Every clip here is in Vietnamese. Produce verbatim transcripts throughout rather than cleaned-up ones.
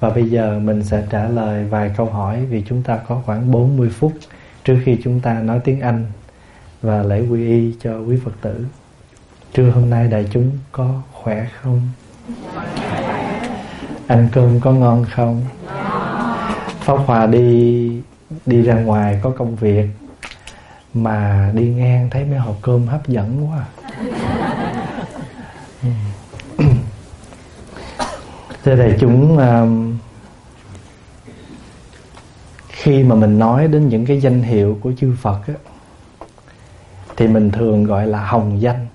Và bây giờ mình sẽ trả lời vài câu hỏi, vì chúng ta có khoảng bốn mươi phút trước khi chúng ta nói tiếng Anh và lễ quy y cho quý Phật tử. Trưa hôm nay đại chúng có khỏe không? Ăn cơm có ngon không? Pháp Hòa đi đi ra ngoài có công việc, mà đi ngang thấy mấy hộp cơm hấp dẫn quá. Thưa đại chúng, khi mà mình nói đến những cái danh hiệu của chư Phật á, thì mình thường gọi là hồng danh.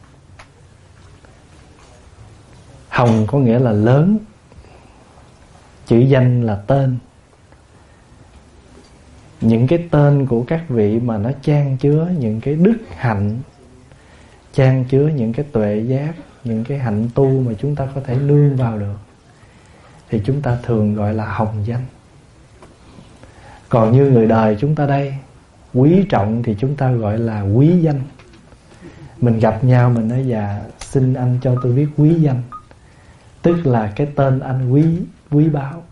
Hồng có nghĩa là lớn, chữ danh là tên. Những cái tên của các vị mà nó chan chứa những cái đức hạnh, chan chứa những cái tuệ giác, những cái hạnh tu mà chúng ta có thể nương vào được, thì chúng ta thường gọi là hồng danh. Còn như người đời chúng ta đây, quý trọng thì chúng ta gọi là quý danh. Mình gặp nhau mình nói dạ xin anh cho tôi biết quý danh, tức là cái tên anh quý, quý báu.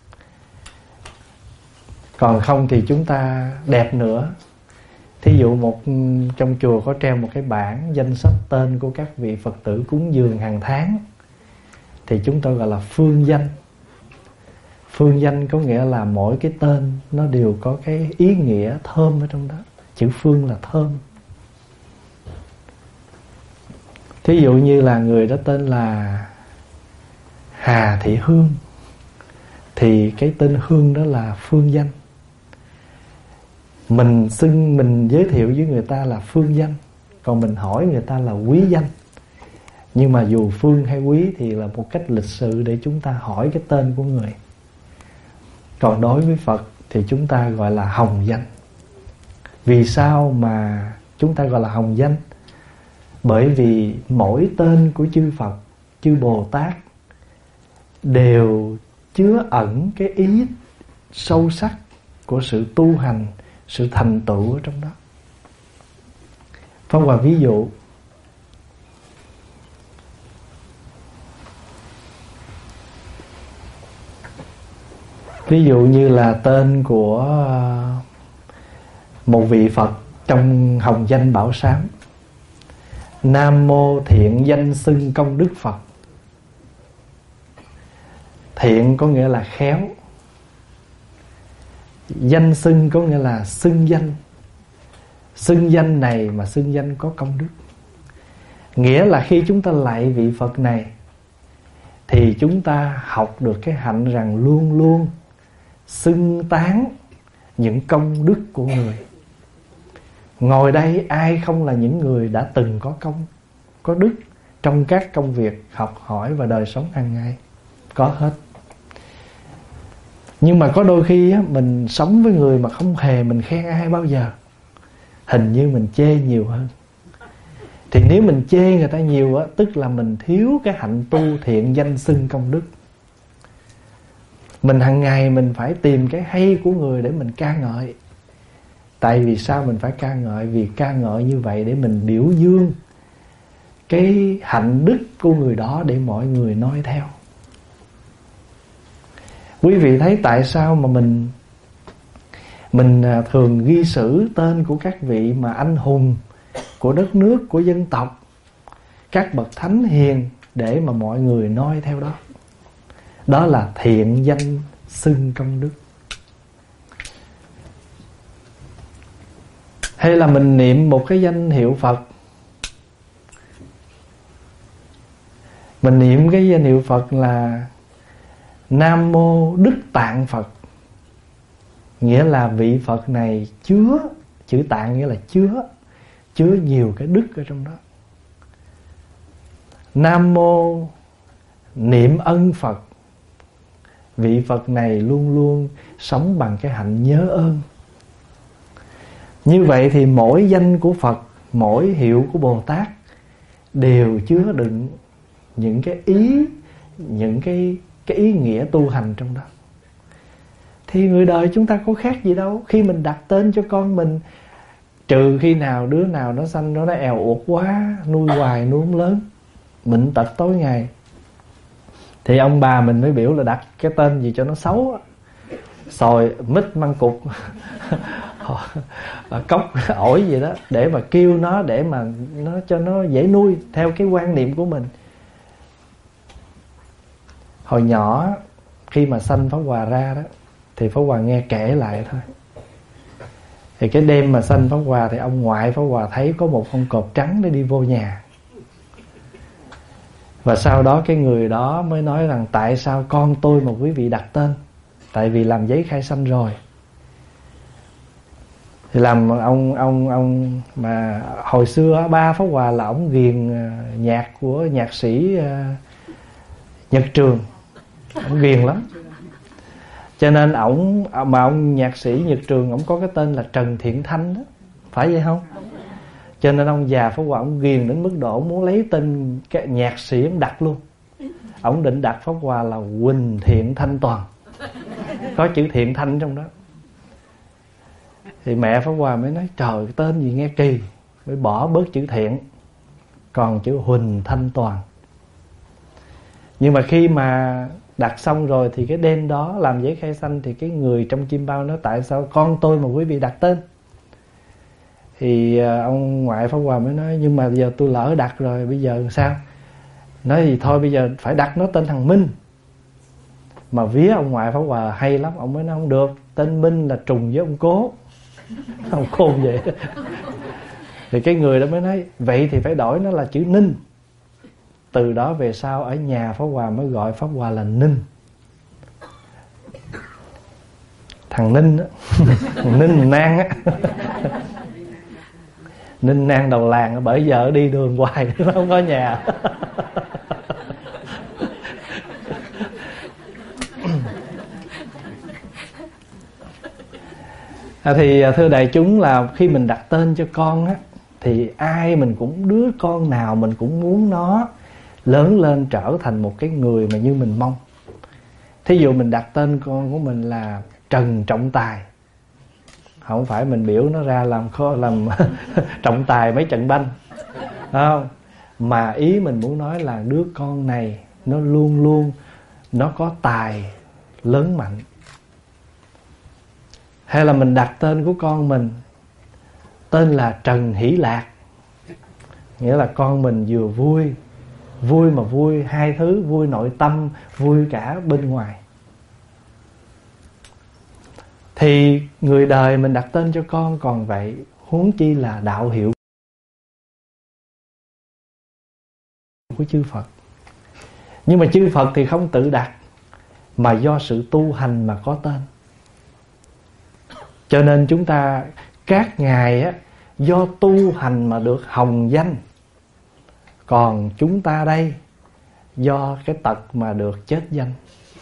Còn không thì chúng ta đẹp nữa. Thí dụ một trong chùa có treo một cái bảng danh sách tên của các vị Phật tử cúng dường hàng tháng, thì chúng tôi gọi là phương danh. Phương danh có nghĩa là mỗi cái tên nó đều có cái ý nghĩa thơm ở trong đó. Chữ phương là thơm. Thí dụ như là người đó tên là Hà Thị Hương, thì cái tên Hương đó là phương danh. Mình xưng, mình giới thiệu với người ta là phương danh, còn mình hỏi người ta là quý danh. Nhưng mà dù phương hay quý thì là một cách lịch sự để chúng ta hỏi cái tên của người. Còn đối với Phật thì chúng ta gọi là hồng danh. Vì sao mà chúng ta gọi là hồng danh? Bởi vì mỗi tên của chư Phật, chư Bồ Tát đều chứa ẩn cái ý sâu sắc của sự tu hành, sự thành tựu ở trong đó. Pháp Hòa ví dụ, ví dụ như là tên của một vị Phật trong hồng danh Bảo Sám: Nam Mô Thiện Danh Xưng Công Đức Phật. Thiện có nghĩa là khéo, danh xưng có nghĩa là xưng danh. Xưng danh này mà xưng danh có công đức. Nghĩa là khi chúng ta lạy vị Phật này thì chúng ta học được cái hạnh rằng luôn luôn xưng tán những công đức của người. Ngồi đây ai không là những người đã từng có công, có đức trong các công việc học hỏi và đời sống hàng ngày? Có hết. Nhưng mà có đôi khi á, mình sống với người mà không hề mình khen ai bao giờ, hình như mình chê nhiều hơn. Thì nếu mình chê người ta nhiều á, tức là mình thiếu cái hạnh tu thiện danh xưng công đức. Mình hàng ngày mình phải tìm cái hay của người để mình ca ngợi. Tại vì sao mình phải ca ngợi? Vì ca ngợi như vậy để mình biểu dương cái hạnh đức của người đó để mọi người noi theo. Quý vị thấy tại sao mà mình Mình thường ghi sử tên của các vị mà anh hùng của đất nước, của dân tộc, các bậc thánh hiền, để mà mọi người noi theo đó. Đó là thiện danh xưng công đức. Hay là mình niệm một cái danh hiệu Phật, mình niệm cái danh hiệu Phật là Nam Mô Đức Tạng Phật, nghĩa là vị Phật này chứa, chữ tạng nghĩa là chứa, chứa nhiều cái đức ở trong đó. Nam Mô Niệm Ân Phật, vị Phật này luôn luôn sống bằng cái hạnh nhớ ơn. Như vậy thì mỗi danh của Phật, mỗi hiệu của Bồ Tát đều chứa đựng những cái ý, những cái, cái ý nghĩa tu hành trong đó. Thì người đời chúng ta có khác gì đâu. Khi mình đặt tên cho con mình, trừ khi nào đứa nào nó sanh nó nó èo uột quá, nuôi hoài nuôi không lớn, bệnh tật tối ngày, Thì ông bà mình mới biểu là đặt cái tên gì cho nó xấu á. Sòi, mít, măng cụt, cốc, ổi gì đó, để mà kêu nó, để mà nó cho nó dễ nuôi theo cái quan niệm của mình. Hồi nhỏ khi mà sanh Pháp Hòa ra đó, thì Pháp Hòa nghe kể lại thôi. Thì cái đêm mà sanh Pháp Hòa thì ông ngoại Pháp Hòa thấy có một con cọp trắng để đi vô nhà. Và sau đó cái người đó mới nói rằng tại sao con tôi mà quý vị đặt tên? Tại vì làm giấy khai sanh rồi. Thì làm ông ông ông mà hồi xưa ba Pháp Hòa là ông ghiền nhạc của nhạc sĩ Nhật Trường, ông ghiền lắm. Cho nên ổng mà ông nhạc sĩ Nhật Trường ổng có cái tên là Trần Thiện Thanh đó, phải vậy không? Cho nên ông già Pháp Hòa ông ghiền đến mức độ muốn lấy tên cái nhạc sĩ ông đặt luôn. Ông định đặt Pháp Hòa là Huỳnh Thiện Thanh Toàn, có chữ Thiện Thanh trong đó. Thì mẹ Pháp Hòa mới nói trời, cái tên gì nghe kỳ, mới bỏ bớt chữ Thiện, còn chữ Huỳnh Thanh Toàn. Nhưng mà khi mà đặt xong rồi thì cái đêm đó làm giấy khai sanh, thì cái người trong chim bao nói tại sao con tôi mà quý vị đặt tên? Thì ông ngoại Pháp Hòa mới nói nhưng mà giờ tôi lỡ đặt rồi, bây giờ sao? Nói thì thôi bây giờ phải đặt nó tên thằng Minh. Mà vía ông ngoại Pháp Hòa hay lắm, ông mới nói không được, tên Minh là trùng với ông Cố. Ông khôn vậy. Thì cái người đó mới nói vậy thì phải đổi nó là chữ Ninh. Từ đó về sau ở nhà Pháp Hòa mới gọi Pháp Hòa là Ninh. Thằng Ninh á. Thằng Ninh Nang á. Ninh Nang đầu làng, bởi giờ đi đường hoài nó không có nhà. À, thì thưa đại chúng là khi mình đặt tên cho con á, thì ai mình cũng, đứa con nào mình cũng muốn nó lớn lên trở thành một cái người mà như mình mong. Thí dụ mình đặt tên con của mình là Trần Trọng Tài, không phải mình biểu nó ra làm khó làm trọng tài mấy trận banh, không? Mà ý mình muốn nói là đứa con này nó luôn luôn nó có tài lớn mạnh. Hay là mình đặt tên của con mình tên là Trần Hỷ Lạc, nghĩa là con mình vừa vui, vui mà vui hai thứ, vui nội tâm, vui cả bên ngoài. Thì người đời mình đặt tên cho con còn vậy, huống chi là đạo hiệu của chư Phật. Nhưng mà chư Phật thì không tự đặt, mà do sự tu hành mà có tên. Cho nên chúng ta, các ngài á, do tu hành mà được hồng danh. Còn chúng ta đây, do cái tật mà được chết danh.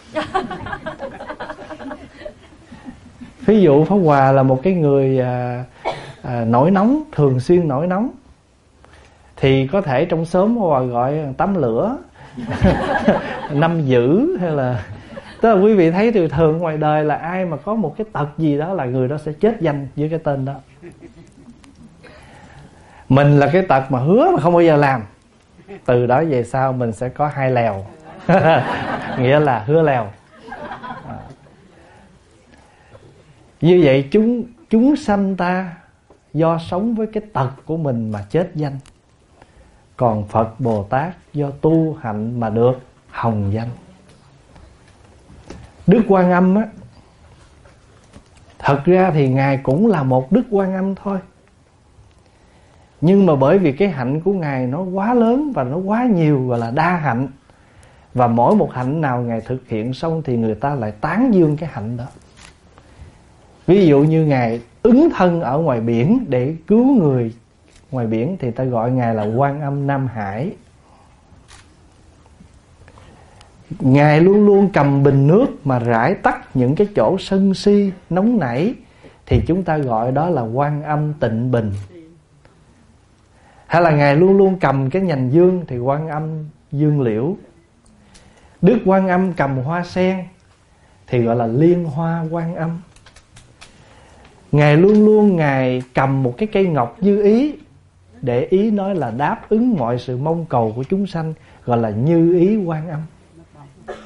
Ví dụ Pháp Hòa là một cái người à, à, nổi nóng, thường xuyên nổi nóng, thì có thể trong xóm Pháp Hòa gọi tắm lửa, năm dữ, hay là tức là quý vị thấy thường thường ngoài đời là ai mà có một cái tật gì đó là người đó sẽ chết danh với cái tên đó. Mình là cái tật mà hứa mà không bao giờ làm, từ đó về sau mình sẽ có hai lèo. Nghĩa là hứa lèo. Như vậy chúng chúng sanh ta do sống với cái tật của mình mà chết danh. Còn Phật Bồ Tát do tu hạnh mà được hồng danh. Đức Quan Âm á, thật ra thì Ngài cũng là một Đức Quan Âm thôi. Nhưng mà bởi vì cái hạnh của Ngài nó quá lớn và nó quá nhiều, gọi là đa hạnh. Và mỗi một hạnh nào Ngài thực hiện xong thì người ta lại tán dương cái hạnh đó. Ví dụ như Ngài ứng thân ở ngoài biển để cứu người ngoài biển thì ta gọi Ngài là Quan Âm Nam Hải. Ngài luôn luôn cầm bình nước mà rải tắt những cái chỗ sân si, nóng nảy, thì chúng ta gọi đó là Quan Âm Tịnh Bình. Hay là Ngài luôn luôn cầm cái nhành dương thì Quan Âm Dương Liễu. Đức Quan Âm cầm hoa sen thì gọi là Liên Hoa Quan Âm. Ngài luôn luôn Ngài cầm một cái cây ngọc như ý, để ý nói là đáp ứng mọi sự mong cầu của chúng sanh, gọi là Như Ý Quan Âm.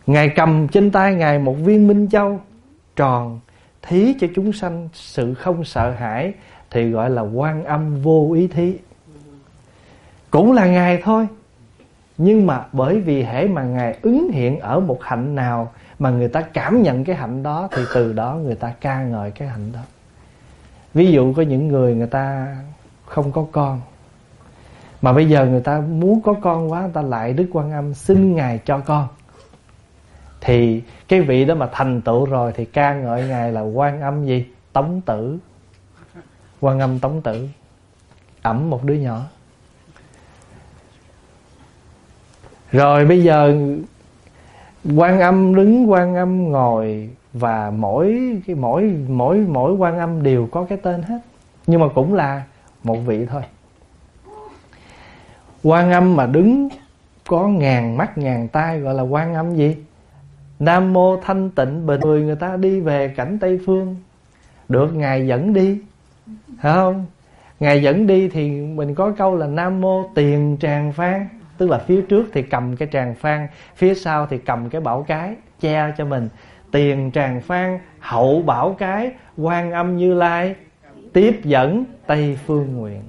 Ngài cầm trên tay Ngài một viên minh châu tròn, thí cho chúng sanh sự không sợ hãi, thì gọi là Quan Âm vô ý thí. Cũng là Ngài thôi, nhưng mà bởi vì hễ mà Ngài ứng hiện ở một hạnh nào mà người ta cảm nhận cái hạnh đó, thì từ đó người ta ca ngợi cái hạnh đó. Ví dụ có những người người ta không có con, mà bây giờ người ta muốn có con quá, người ta lại Đức Quan Âm xin Ngài cho con, thì cái vị đó mà thành tựu rồi thì ca ngợi Ngài là Quan Âm gì? Tống tử. Quan Âm Tống tử ẵm một đứa nhỏ. Rồi bây giờ Quan Âm đứng, Quan Âm ngồi, và mỗi cái mỗi mỗi mỗi Quan Âm đều có cái tên hết, nhưng mà cũng là một vị thôi. Quan Âm mà đứng có ngàn mắt ngàn tai gọi là Quan Âm gì? Nam mô thanh tịnh bình. Người người ta đi về cảnh Tây Phương, được Ngài dẫn đi, phải không? Ngài dẫn đi thì mình có câu là Nam mô tiền tràng phan, tức là phía trước thì cầm cái tràng phan, phía sau thì cầm cái bảo cái che cho mình. Tiền tràng phan, hậu bảo cái, Quan Âm Như Lai tiếp dẫn Tây Phương nguyện.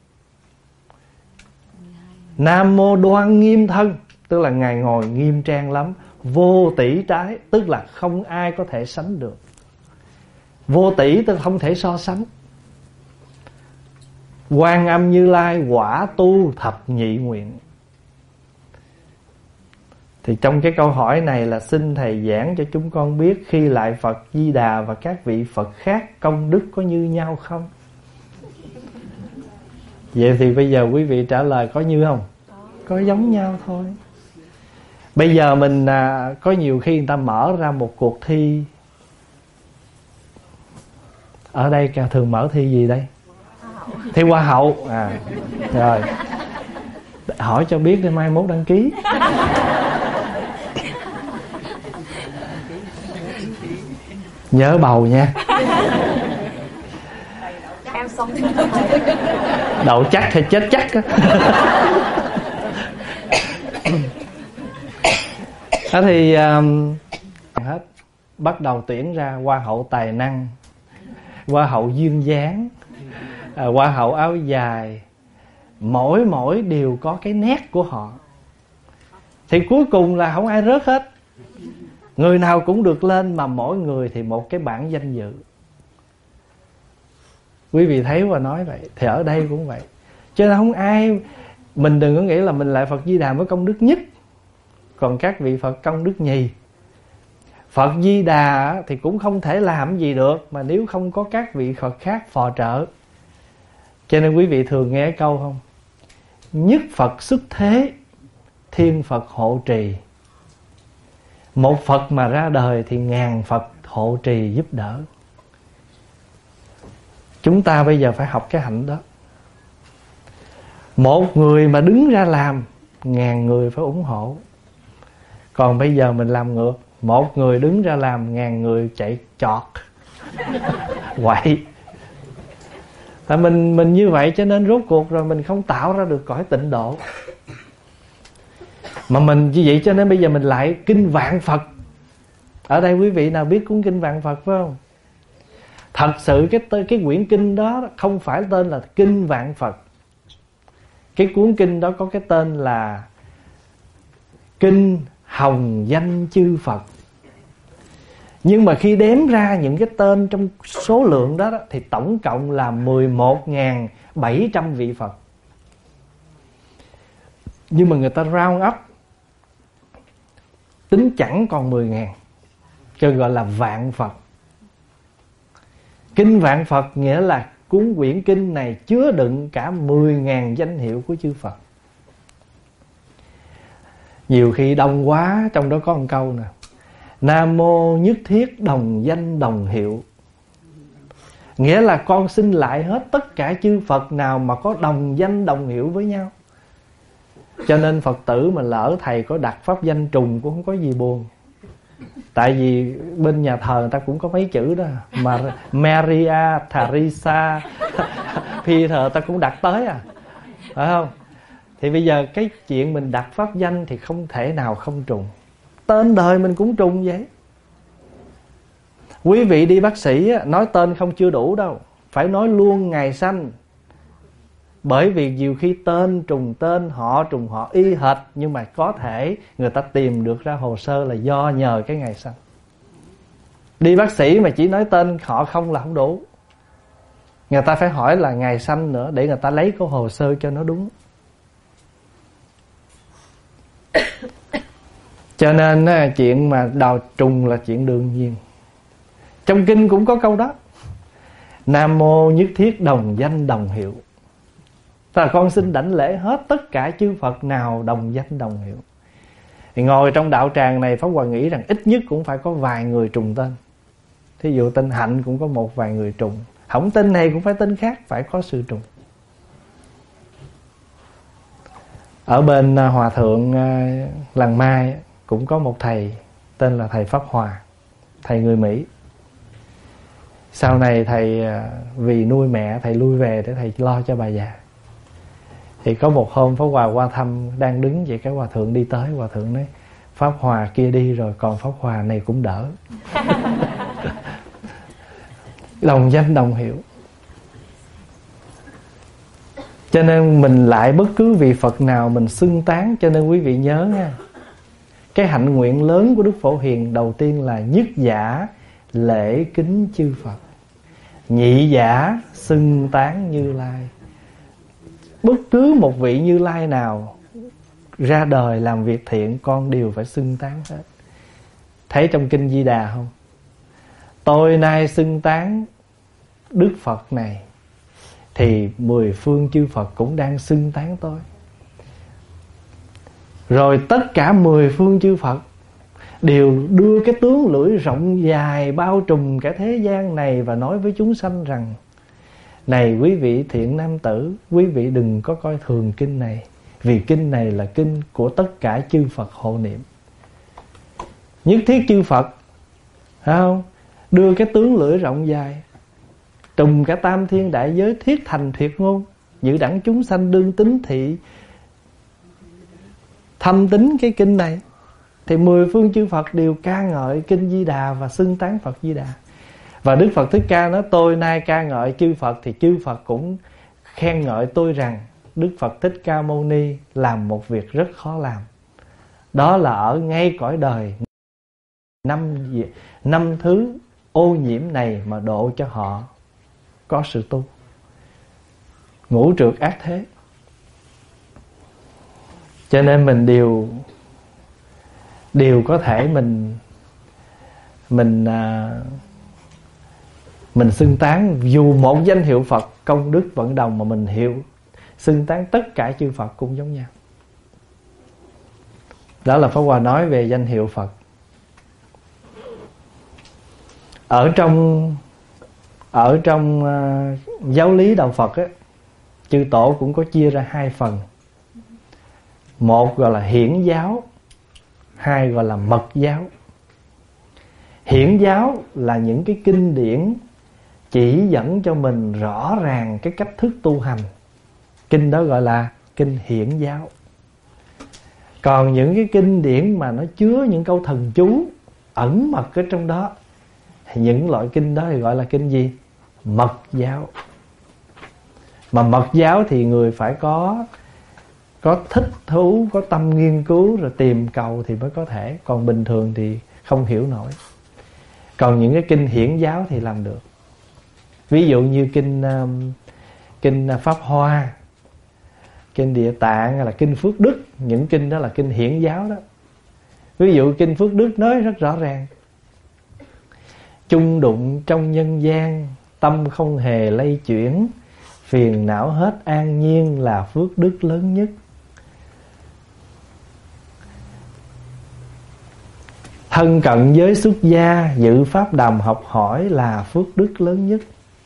Nam mô đoan nghiêm thân, tức là Ngài ngồi nghiêm trang lắm. Vô tỷ trái, tức là không ai có thể sánh được. Vô tỷ tức là không thể so sánh. Quan Âm Như Lai quả tu thập nhị nguyện. Thì trong cái câu hỏi này là xin Thầy giảng cho chúng con biết, khi lại Phật Di Đà và các vị Phật khác công đức có như nhau không? Vậy thì bây giờ quý vị trả lời có như không? Có giống nhau thôi. Bây giờ mình à, có nhiều khi người ta mở ra một cuộc thi. Ở đây thường mở thi gì đây? Thi Hoa hậu. À, rồi hỏi cho biết để mai mốt đăng ký. Nhớ bầu nha. Đậu chắc hay chết chắc á. Đó thì um, hết bắt đầu tuyển ra Hoa hậu tài năng, Hoa hậu duyên dáng, à, Hoa hậu áo dài. Mỗi mỗi đều có cái nét của họ. Thì cuối cùng là không ai rớt hết. Người nào cũng được lên, mà mỗi người thì một cái bảng danh dự. Quý vị thấy và nói vậy. Thì ở đây cũng vậy. Cho nên không ai, mình đừng có nghĩ là mình lại Phật Di Đà mới công đức nhất, còn các vị Phật công đức nhì. Phật Di Đà thì cũng không thể làm gì được mà nếu không có các vị Phật khác phò trợ. Cho nên quý vị thường nghe câu không? Nhất Phật xuất thế, thiên Phật hộ trì. Một Phật mà ra đời thì ngàn Phật hộ trì giúp đỡ. Chúng ta bây giờ phải học cái hạnh đó. Một người mà đứng ra làm, ngàn người phải ủng hộ. Còn bây giờ mình làm ngược, một người đứng ra làm, ngàn người chạy chọt quậy. Tại mình mình như vậy cho nên rốt cuộc rồi mình không tạo ra được cõi tịnh độ. Mà mình như vậy cho nên bây giờ mình lại kinh Vạn Phật. Ở đây quý vị nào biết cuốn kinh Vạn Phật phải không? Thật sự cái tên, cái quyển kinh đó không phải tên là kinh Vạn Phật. Cái cuốn kinh đó có cái tên là Kinh Hồng Danh Chư Phật. Nhưng mà khi đếm ra những cái tên trong số lượng đó, đó thì tổng cộng là mười một nghìn bảy trăm vị Phật. Nhưng mà người ta round up, tính chẳng còn mười nghìn, cho gọi là Vạn Phật. Kinh Vạn Phật nghĩa là cuốn quyển kinh này chứa đựng cả mười nghìn danh hiệu của chư Phật. Nhiều khi đông quá, trong đó có một câu nè: Nam mô nhất thiết đồng danh đồng hiệu. Nghĩa là con xin lại hết tất cả chư Phật nào mà có đồng danh đồng hiệu với nhau. Cho nên Phật tử mà lỡ thầy có đặt pháp danh trùng cũng không có gì buồn. Tại vì bên nhà thờ người ta cũng có mấy chữ đó, mà Maria, Teresa, Peter ta cũng đặt tới à, phải không? Thì bây giờ cái chuyện mình đặt pháp danh thì không thể nào không trùng. Tên đời mình cũng trùng vậy. Quý vị đi bác sĩ nói tên không chưa đủ đâu, phải nói luôn ngày sanh. Bởi vì nhiều khi tên trùng tên, họ trùng họ y hệt, nhưng mà có thể người ta tìm được ra hồ sơ là do nhờ cái ngày sanh. Đi bác sĩ mà chỉ nói tên họ không là không đủ, người ta phải hỏi là ngày sanh nữa, để người ta lấy cái hồ sơ cho nó đúng. Cho nên chuyện mà đào trùng là chuyện đương nhiên. Trong kinh cũng có câu đó: Nam mô nhất thiết đồng danh đồng hiệu. Tức là con xin đảnh lễ hết tất cả chư Phật nào đồng danh đồng hiệu. Thì ngồi trong đạo tràng này, Pháp Hòa nghĩ rằng ít nhất cũng phải có vài người trùng tên. Thí dụ tên Hạnh cũng có một vài người trùng, không tên này cũng phải tên khác, phải có sự trùng. Ở bên Hòa Thượng Làng Mai cũng có một thầy tên là thầy Pháp Hòa, thầy người Mỹ. Sau này thầy vì nuôi mẹ, thầy lui về để thầy lo cho bà già. Thì có một hôm Pháp Hòa qua thăm, đang đứng vậy cái Hòa Thượng đi tới. Hòa Thượng nói: Pháp Hòa kia đi rồi, còn Pháp Hòa này cũng đỡ. Đồng danh đồng hiệu. Cho nên mình lại bất cứ vị Phật nào mình xưng tán. Cho nên quý vị nhớ nha, cái hạnh nguyện lớn của Đức Phổ Hiền đầu tiên là nhất giả lễ kính chư Phật, nhị giả xưng tán Như Lai. Bất cứ một vị Như Lai nào ra đời làm việc thiện, con đều phải xưng tán hết. Thấy trong kinh Di Đà không? Tôi nay xưng tán Đức Phật này, thì mười phương chư Phật cũng đang xưng tán tôi. Rồi tất cả mười phương chư Phật đều đưa cái tướng lưỡi rộng dài bao trùm cả thế gian này và nói với chúng sanh rằng: này quý vị thiện nam tử, quý vị đừng có coi thường kinh này, vì kinh này là kinh của tất cả chư Phật hộ niệm. Nhất thiết chư Phật, phải không? Đưa cái tướng lưỡi rộng dài trùm cả tam thiên đại giới, thiết thành tuyệt ngôn, dự đẳng chúng sanh đương tín thị thâm tín cái kinh này. Thì mười phương chư Phật đều ca ngợi kinh Di Đà và xưng tán Phật Di Đà. Và Đức Phật Thích Ca nói: tôi nay ca ngợi chư Phật, thì chư Phật cũng khen ngợi tôi rằng Đức Phật Thích Ca Mâu Ni làm một việc rất khó làm. Đó là ở ngay cõi đời năm, năm thứ ô nhiễm này mà độ cho họ có sự tu. Ngũ trược ác thế. Cho nên mình đều đều có thể mình mình à, mình xưng tán dù một danh hiệu Phật, công đức vẫn đồng, mà mình hiệu xưng tán tất cả chư Phật cũng giống nhau. Đó là Pháp Hòa nói về danh hiệu Phật. Ở trong ở trong uh, giáo lý đạo Phật á, chư tổ cũng có chia ra hai phần. Một gọi là hiển giáo, hai gọi là mật giáo. Hiển giáo là những cái kinh điển chỉ dẫn cho mình rõ ràng cái cách thức tu hành. Kinh đó gọi là kinh hiển giáo. Còn những cái kinh điển mà nó chứa những câu thần chú ẩn mật ở trong đó, thì những loại kinh đó thì gọi là kinh gì? Mật giáo. Mà mật giáo thì người phải có có thích thú, có tâm nghiên cứu rồi tìm cầu thì mới có thể. Còn bình thường thì không hiểu nổi. Còn những cái kinh hiển giáo thì làm được. Ví dụ như kinh um, kinh Pháp Hoa, kinh Địa Tạng hay là kinh Phước Đức, những kinh đó là kinh hiển giáo đó. Ví dụ kinh Phước Đức nói rất rõ ràng: chung đụng trong nhân gian, tâm không hề lay chuyển, phiền não hết an nhiên là phước đức lớn nhất. Thân cận giới xuất gia, dự pháp đàm học hỏi là phước đức lớn nhất.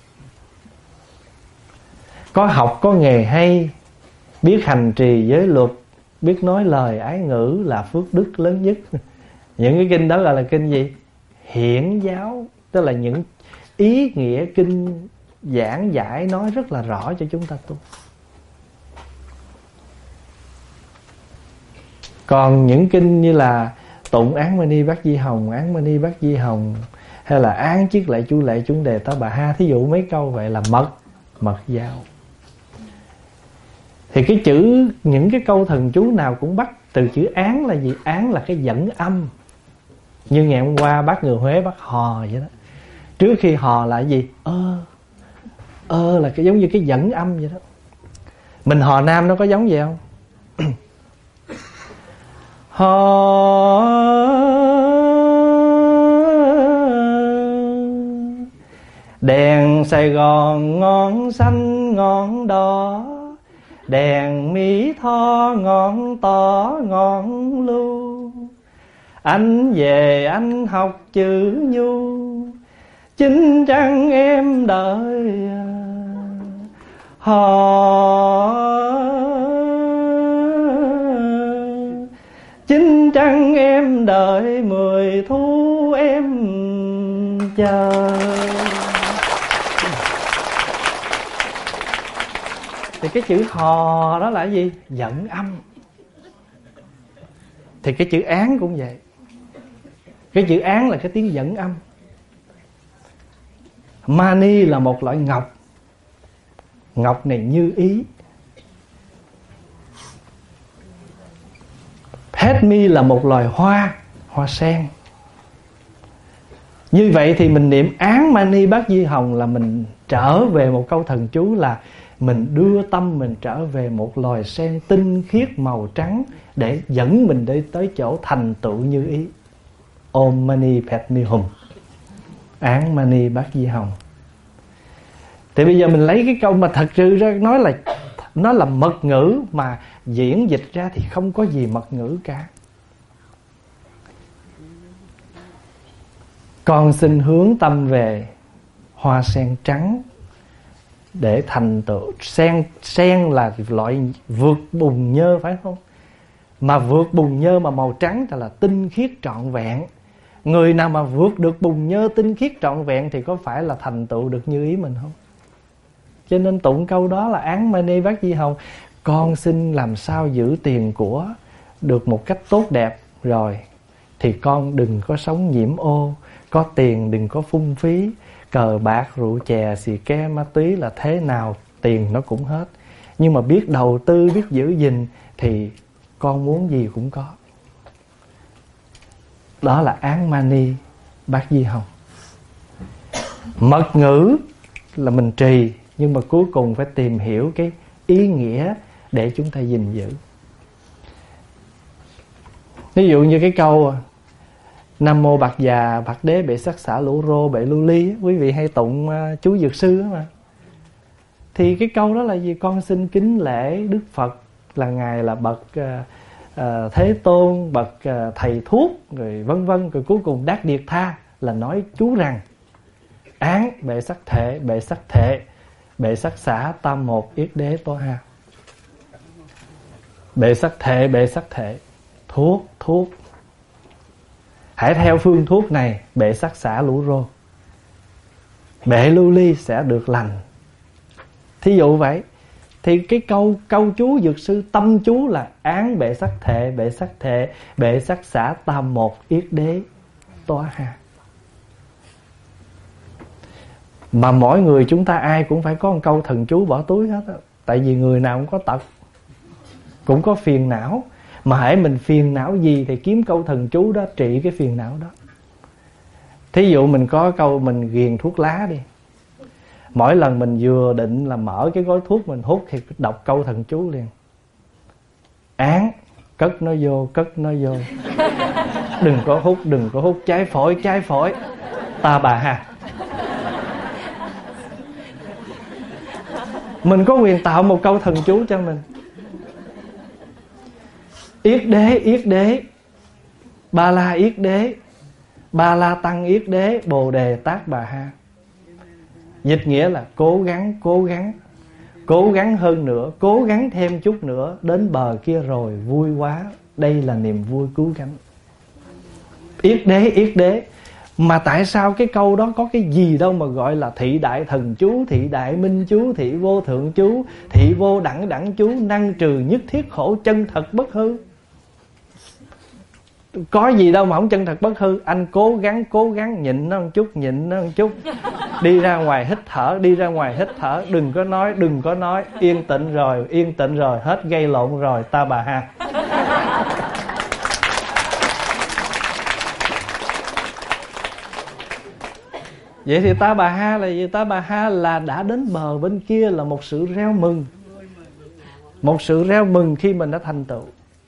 Có học có nghề hay, biết hành trì giới luật, biết nói lời ái ngữ là phước đức lớn nhất. Những cái kinh đó gọi là kinh gì? Hiển giáo. Tức là những ý nghĩa kinh giảng giải nói rất là rõ cho chúng ta tu. Còn những kinh như là tụng Án Mani Bát Di Hồng, Án Mani Bát Di Hồng, hay là án chiết lệ chú lệ chúng đề ta bà ha, thí dụ mấy câu vậy là mật mật giao. Thì cái chữ, những cái câu thần chú nào cũng bắt từ chữ án là gì? Án là cái dẫn âm. Như ngày hôm qua bác người Huế bác hò vậy đó. Trước khi hò là cái gì? Ơ Ơ là cái giống như cái dẫn âm vậy đó. Mình hò Nam nó có giống vậy không? Hò đèn Sài Gòn ngọn xanh ngọn đỏ, đèn Mỹ Tho ngọn tỏ ngọn lưu. Anh về anh học chữ nhu, chính chăng em đợi hò. Chính chăng em đợi mười thu em chờ. Thì cái chữ hò đó là cái gì? Dẫn âm. Thì cái chữ án cũng vậy. Cái chữ án là cái tiếng dẫn âm. Mani là một loại ngọc. Ngọc này như ý. Padmi là một loài hoa, hoa sen. Như vậy thì mình niệm Án Mani Bát Di Hồng là mình trở về một câu thần chú, là mình đưa tâm mình trở về một loài sen tinh khiết màu trắng để dẫn mình đi tới chỗ thành tựu như ý. Om Mani Padme Hum, Án Mani Bát Di Hồng. Thì bây giờ mình lấy cái câu mà thật sự ra nói là nó là mật ngữ, mà diễn dịch ra thì không có gì mật ngữ cả. Con xin hướng tâm về hoa sen trắng để thành tựu. Sen sen là loại vượt bùn nhơ phải không? Mà vượt bùn nhơ mà màu trắng là tinh khiết trọn vẹn. Người nào mà vượt được bùn nhơ tinh khiết trọn vẹn thì có phải là thành tựu được như ý mình không? Cho nên tụng câu đó là Án Mani Bát Di Hồng. Con xin làm sao giữ tiền của được một cách tốt đẹp, rồi thì con đừng có sống nhiễm ô. Có tiền đừng có phung phí. Cờ bạc, rượu chè, xì ke, ma túy là thế nào tiền nó cũng hết. Nhưng mà biết đầu tư, biết giữ gìn thì con muốn gì cũng có. Đó là Án Mani Bát Di Hồng. Mật ngữ là mình trì, nhưng mà cuối cùng phải tìm hiểu cái ý nghĩa để chúng ta gìn giữ. Ví dụ như cái câu Nam mô Bạc Già Bạc Đế Bệ Sắc Xả Lũ Rô Bệ Lưu Ly, quý vị hay tụng uh, chú Dược Sư đó mà. Thì cái câu đó là gì? Con xin kính lễ Đức Phật, là Ngài là bậc uh, uh, Thế Tôn, bậc uh, thầy thuốc, rồi vân vân. Rồi cuối cùng Đát Điệt Tha là nói chú rằng Án Bệ Sắc Thệ Bệ Sắc Thệ Bệ Sắc Xả Tam Một Yết Đế Tô Ha. Bệ Sắc Thệ Bệ Sắc Thệ, thuốc thuốc, hãy theo phương thuốc này. Bệ Sắc Xả Lũ Rô, Bệ Lưu Ly sẽ được lành. Thí dụ vậy. Thì cái câu câu chú Dược Sư tâm chú là Án Bệ Sắc Thệ Bệ Sắc Thệ Bệ Sắc Xả Tam Một Yết Đế Tô Ha. Mà mỗi người chúng ta ai cũng phải có một câu thần chú bỏ túi hết á. Tại vì người nào cũng có tật, cũng có phiền não. Mà hễ mình phiền não gì thì kiếm câu thần chú đó trị cái phiền não đó. Thí dụ mình có câu mình ghiền thuốc lá đi. Mỗi lần mình vừa định là mở cái gói thuốc mình hút thì đọc câu thần chú liền. Án, cất nó vô, cất nó vô. Đừng có hút, đừng có hút. Trái phổi, trái phổi, ta bà ha. Mình có quyền tạo một câu thần chú cho mình. Yết Đế, Yết Đế, Ba La Yết Đế, Ba La Tăng Yết Đế, Bồ Đề Tát Bà Ha. Dịch nghĩa là cố gắng, cố gắng, cố gắng hơn nữa, cố gắng thêm chút nữa, đến bờ kia rồi, vui quá. Đây là niềm vui cứu cánh. Yết Đế, Yết Đế. Mà tại sao cái câu đó có cái gì đâu mà gọi là thị đại thần chú, thị đại minh chú, thị vô thượng chú, thị vô đẳng đẳng chú, năng trừ nhất thiết khổ, chân thật bất hư. Có gì đâu mà không chân thật bất hư. Anh cố gắng cố gắng nhịn nó một chút, nhịn nó một chút. Đi ra ngoài hít thở, đi ra ngoài hít thở. Đừng có nói, đừng có nói. Yên tĩnh rồi, yên tĩnh rồi, hết gây lộn rồi, ta bà ha. Vậy thì ta bà ha là gì? Ta bà ha là đã đến bờ bên kia, là một sự reo mừng. Một sự reo mừng khi mình đã thành tựu.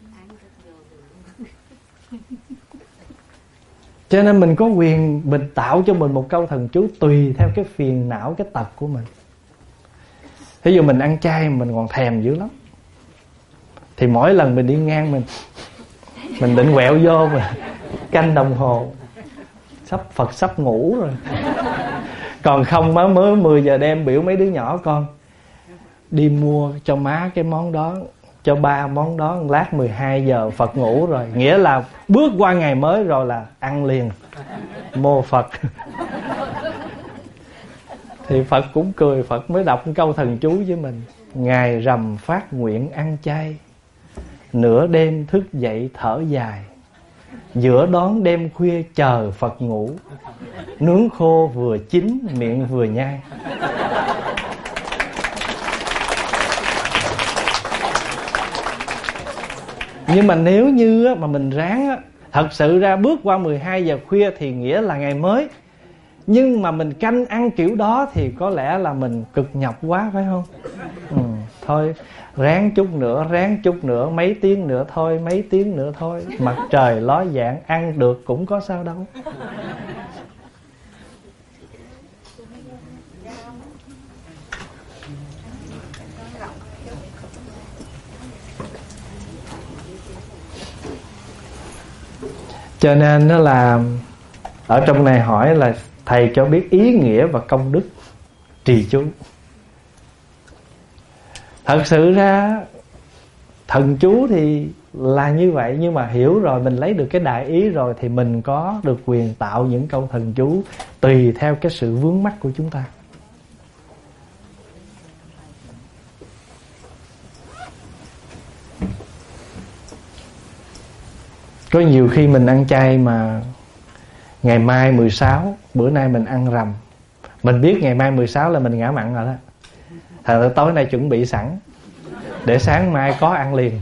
Cho nên mình có quyền mình tạo cho mình một câu thần chú tùy theo cái phiền não, cái tật của mình. Ví dụ mình ăn chay mình còn thèm dữ lắm, thì mỗi lần mình đi ngang mình Mình định quẹo vô mà canh đồng hồ, sắp Phật sắp ngủ rồi. Còn không má mới mười giờ đêm biểu mấy đứa nhỏ con đi mua cho má cái món đó, cho ba món đó, lát mười hai giờ Phật ngủ rồi. Nghĩa là bước qua ngày mới rồi là ăn liền, mô Phật. Thì Phật cũng cười, Phật mới đọc câu thần chú với mình: ngày rằm phát nguyện ăn chay, nửa đêm thức dậy thở dài, giữa đón đêm khuya chờ Phật ngủ, nướng khô vừa chín miệng vừa nhai. Nhưng mà nếu như mà mình ráng, thật sự ra bước qua mười hai giờ khuya thì nghĩa là ngày mới. Nhưng mà mình canh ăn kiểu đó thì có lẽ là mình cực nhọc quá, phải không? Ừ, thôi ráng chút nữa, ráng chút nữa, mấy tiếng nữa thôi, mấy tiếng nữa thôi. Mặt trời ló dạng, ăn được cũng có sao đâu. Cho nên nó là ở trong này hỏi là thầy cho biết ý nghĩa và công đức trì chú. Thật sự ra thần chú thì là như vậy, nhưng mà hiểu rồi, mình lấy được cái đại ý rồi thì mình có được quyền tạo những câu thần chú tùy theo cái sự vướng mắc của chúng ta. Có nhiều khi mình ăn chay mà ngày mai mười sáu, bữa nay mình ăn rằm, mình biết ngày mai mười sáu là mình ngã mặn rồi đó. Thật ra tối nay chuẩn bị sẵn để sáng mai có ăn liền.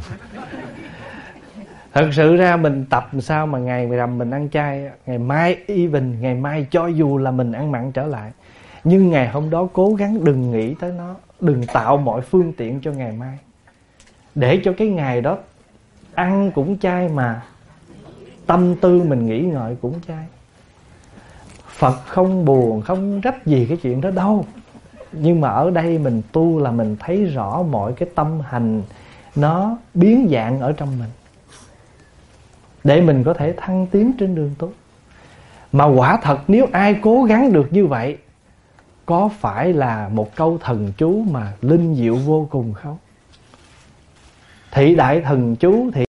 Thật sự ra mình tập sao mà ngày rằm mình ăn chay, ngày mai even, ngày mai cho dù là mình ăn mặn trở lại, nhưng ngày hôm đó cố gắng đừng nghĩ tới nó, đừng tạo mọi phương tiện cho ngày mai, để cho cái ngày đó ăn cũng chay mà tâm tư mình nghĩ ngợi cũng chay. Phật không buồn, không trách gì cái chuyện đó đâu. Nhưng mà ở đây mình tu là mình thấy rõ mọi cái tâm hành nó biến dạng ở trong mình, để mình có thể thăng tiến trên đường tu. Mà quả thật nếu ai cố gắng được như vậy, có phải là một câu thần chú mà linh diệu vô cùng không? Thị đại thần chú, thị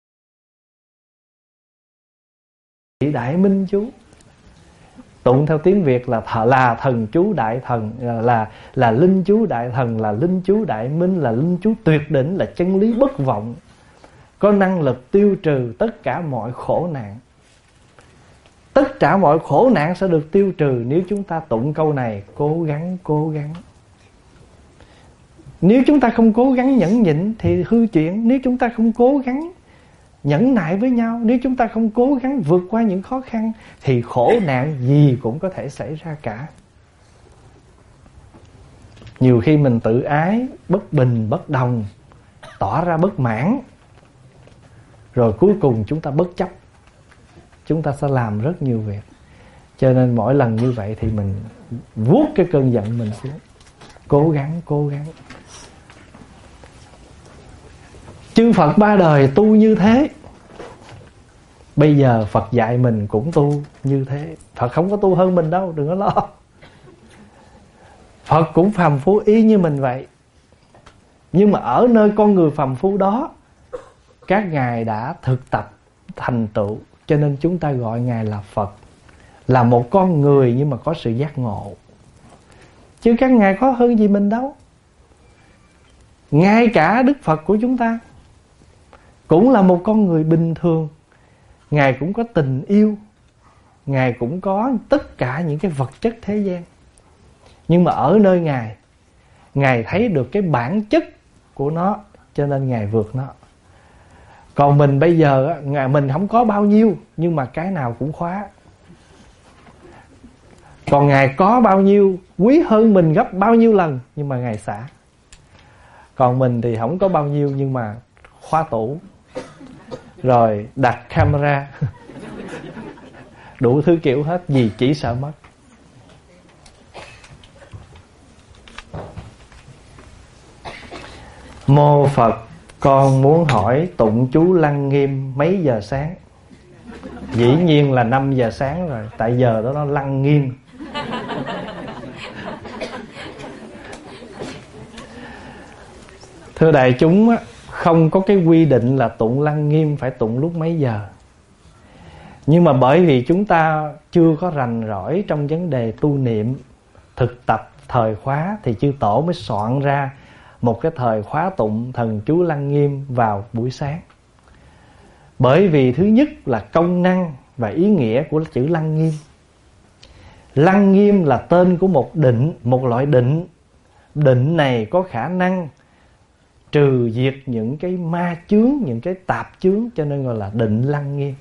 thị đại minh chú. Tụng theo tiếng Việt là th- là thần chú đại thần, là là linh chú đại thần, là linh chú đại minh, là linh chú tuyệt đỉnh, là chân lý bất vọng, có năng lực tiêu trừ tất cả mọi khổ nạn. Tất cả mọi khổ nạn sẽ được tiêu trừ nếu chúng ta tụng câu này, cố gắng cố gắng. Nếu chúng ta không cố gắng nhẫn nhịn thì hư chuyện. Nếu chúng ta không cố gắng nhẫn nại với nhau, nếu chúng ta không cố gắng vượt qua những khó khăn, thì khổ nạn gì cũng có thể xảy ra cả. Nhiều khi mình tự ái, bất bình, bất đồng, tỏ ra bất mãn, rồi cuối cùng chúng ta bất chấp, chúng ta sẽ làm rất nhiều việc. Cho nên mỗi lần như vậy thì mình vuốt cái cơn giận mình xuống, cố gắng, cố gắng. Chư Phật ba đời tu như thế, bây giờ Phật dạy mình cũng tu như thế. Phật không có tu hơn mình đâu, đừng có lo. Phật cũng phàm phu y như mình vậy. Nhưng mà ở nơi con người phàm phu đó, các ngài đã thực tập thành tựu, cho nên chúng ta gọi ngài là Phật, là một con người nhưng mà có sự giác ngộ. Chứ các ngài có hơn gì mình đâu. Ngay cả Đức Phật của chúng ta cũng là một con người bình thường, Ngài cũng có tình yêu, Ngài cũng có tất cả những cái vật chất thế gian. Nhưng mà ở nơi Ngài, Ngài thấy được cái bản chất của nó, cho nên Ngài vượt nó. Còn mình bây giờ Ngài mình không có bao nhiêu, nhưng mà cái nào cũng khóa. Còn Ngài có bao nhiêu, quý hơn mình gấp bao nhiêu lần, nhưng mà Ngài xả. Còn mình thì không có bao nhiêu, nhưng mà khóa tủ, rồi đặt camera, đủ thứ kiểu hết, vì chỉ sợ mất. Mô Phật, con muốn hỏi tụng chú Lăng Nghiêm mấy giờ sáng? Dĩ nhiên là năm giờ sáng rồi, tại giờ đó nó lăng nghiêm. Thưa đại chúng, không có cái quy định là tụng Lăng Nghiêm phải tụng lúc mấy giờ. Nhưng mà bởi vì chúng ta chưa có rành rỗi trong vấn đề tu niệm, thực tập thời khóa, thì chư tổ mới soạn ra một cái thời khóa tụng thần chú Lăng Nghiêm vào buổi sáng. Bởi vì thứ nhất là công năng và ý nghĩa của chữ Lăng Nghiêm. Lăng Nghiêm là tên của một định, một loại định. Định này có khả năng trừ diệt những cái ma chướng, những cái tạp chướng, cho nên gọi là định Lăng Nghiêm.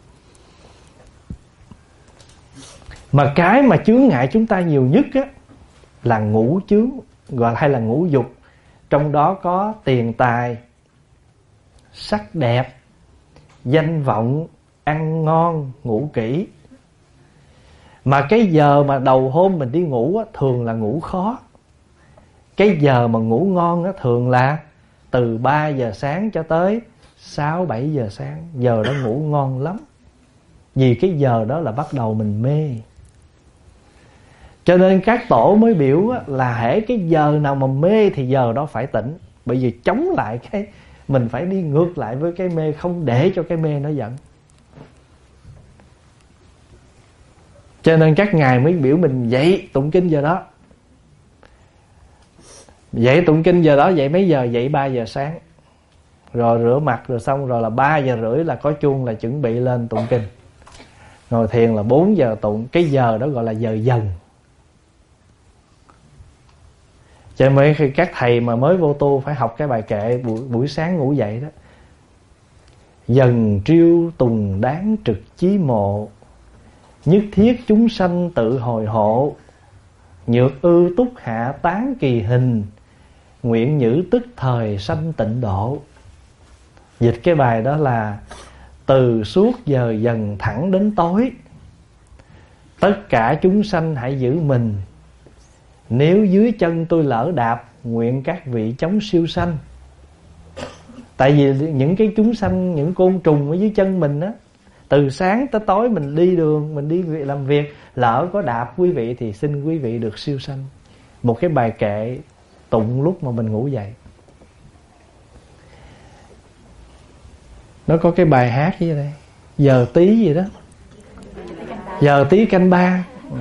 Mà cái mà chướng ngại chúng ta nhiều nhất á, là ngũ chướng, gọi hay là ngũ dục. Trong đó có tiền tài, sắc đẹp, danh vọng, ăn ngon, ngủ kỹ. Mà cái giờ mà đầu hôm mình đi ngủ á, thường là ngủ khó. Cái giờ mà ngủ ngon á, thường là từ ba giờ sáng cho tới sáu bảy giờ sáng. Giờ đó ngủ ngon lắm. Vì cái giờ đó là bắt đầu mình mê. Cho nên các tổ mới biểu á, là hễ cái giờ nào mà mê thì giờ đó phải tỉnh. Bởi vì chống lại cái, mình phải đi ngược lại với cái mê, không để cho cái mê nó dẫn. Cho nên các ngài mới biểu mình dậy tụng kinh giờ đó. Dậy tụng kinh giờ đó, dậy mấy giờ? Dậy ba giờ sáng. Rồi rửa mặt rồi xong rồi là ba giờ rưỡi là có chuông là chuẩn bị lên tụng kinh. Ngồi thiền là bốn giờ tụng. Cái giờ đó gọi là giờ dần. Cho nên mấy khi các thầy mà mới vô tu phải học cái bài kệ buổi, buổi sáng ngủ dậy đó. Dần triêu tùng đáng trực chí mộ, nhất thiết chúng sanh tự hồi hộ. Nhược ư túc hạ tán kỳ hình, nguyện nhữ tức thời sanh tịnh độ. Dịch cái bài đó là từ suốt giờ dần thẳng đến tối, tất cả chúng sanh hãy giữ mình. Nếu dưới chân tôi lỡ đạp, nguyện các vị chống siêu sanh. Tại vì những cái chúng sanh, những côn trùng ở dưới chân mình á, từ sáng tới tối mình đi đường, mình đi làm việc, lỡ có đạp quý vị thì xin quý vị được siêu sanh. Một cái bài kệ tụng lúc mà mình ngủ dậy. Nó có cái bài hát gì đây, giờ tí gì đó, giờ tí canh ba. ừ.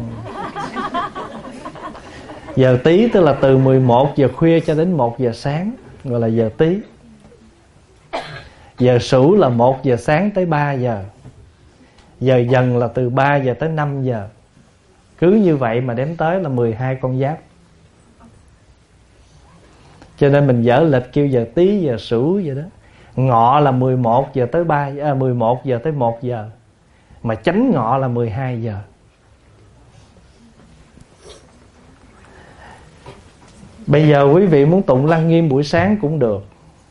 Giờ tí tức là từ mười một giờ khuya cho đến một giờ sáng, gọi là giờ tí. Giờ sửu là một giờ sáng tới ba giờ. Giờ dần là từ ba giờ tới năm giờ. Cứ như vậy mà đếm tới là mười hai con giáp. Cho nên mình dở lịch kêu giờ tí, giờ sửu vậy đó. Ngọ là mười một giờ tới ba, à, mười một giờ tới một giờ. Mà chánh ngọ là mười hai giờ. Bây giờ quý vị muốn tụng Lăng Nghiêm buổi sáng cũng được.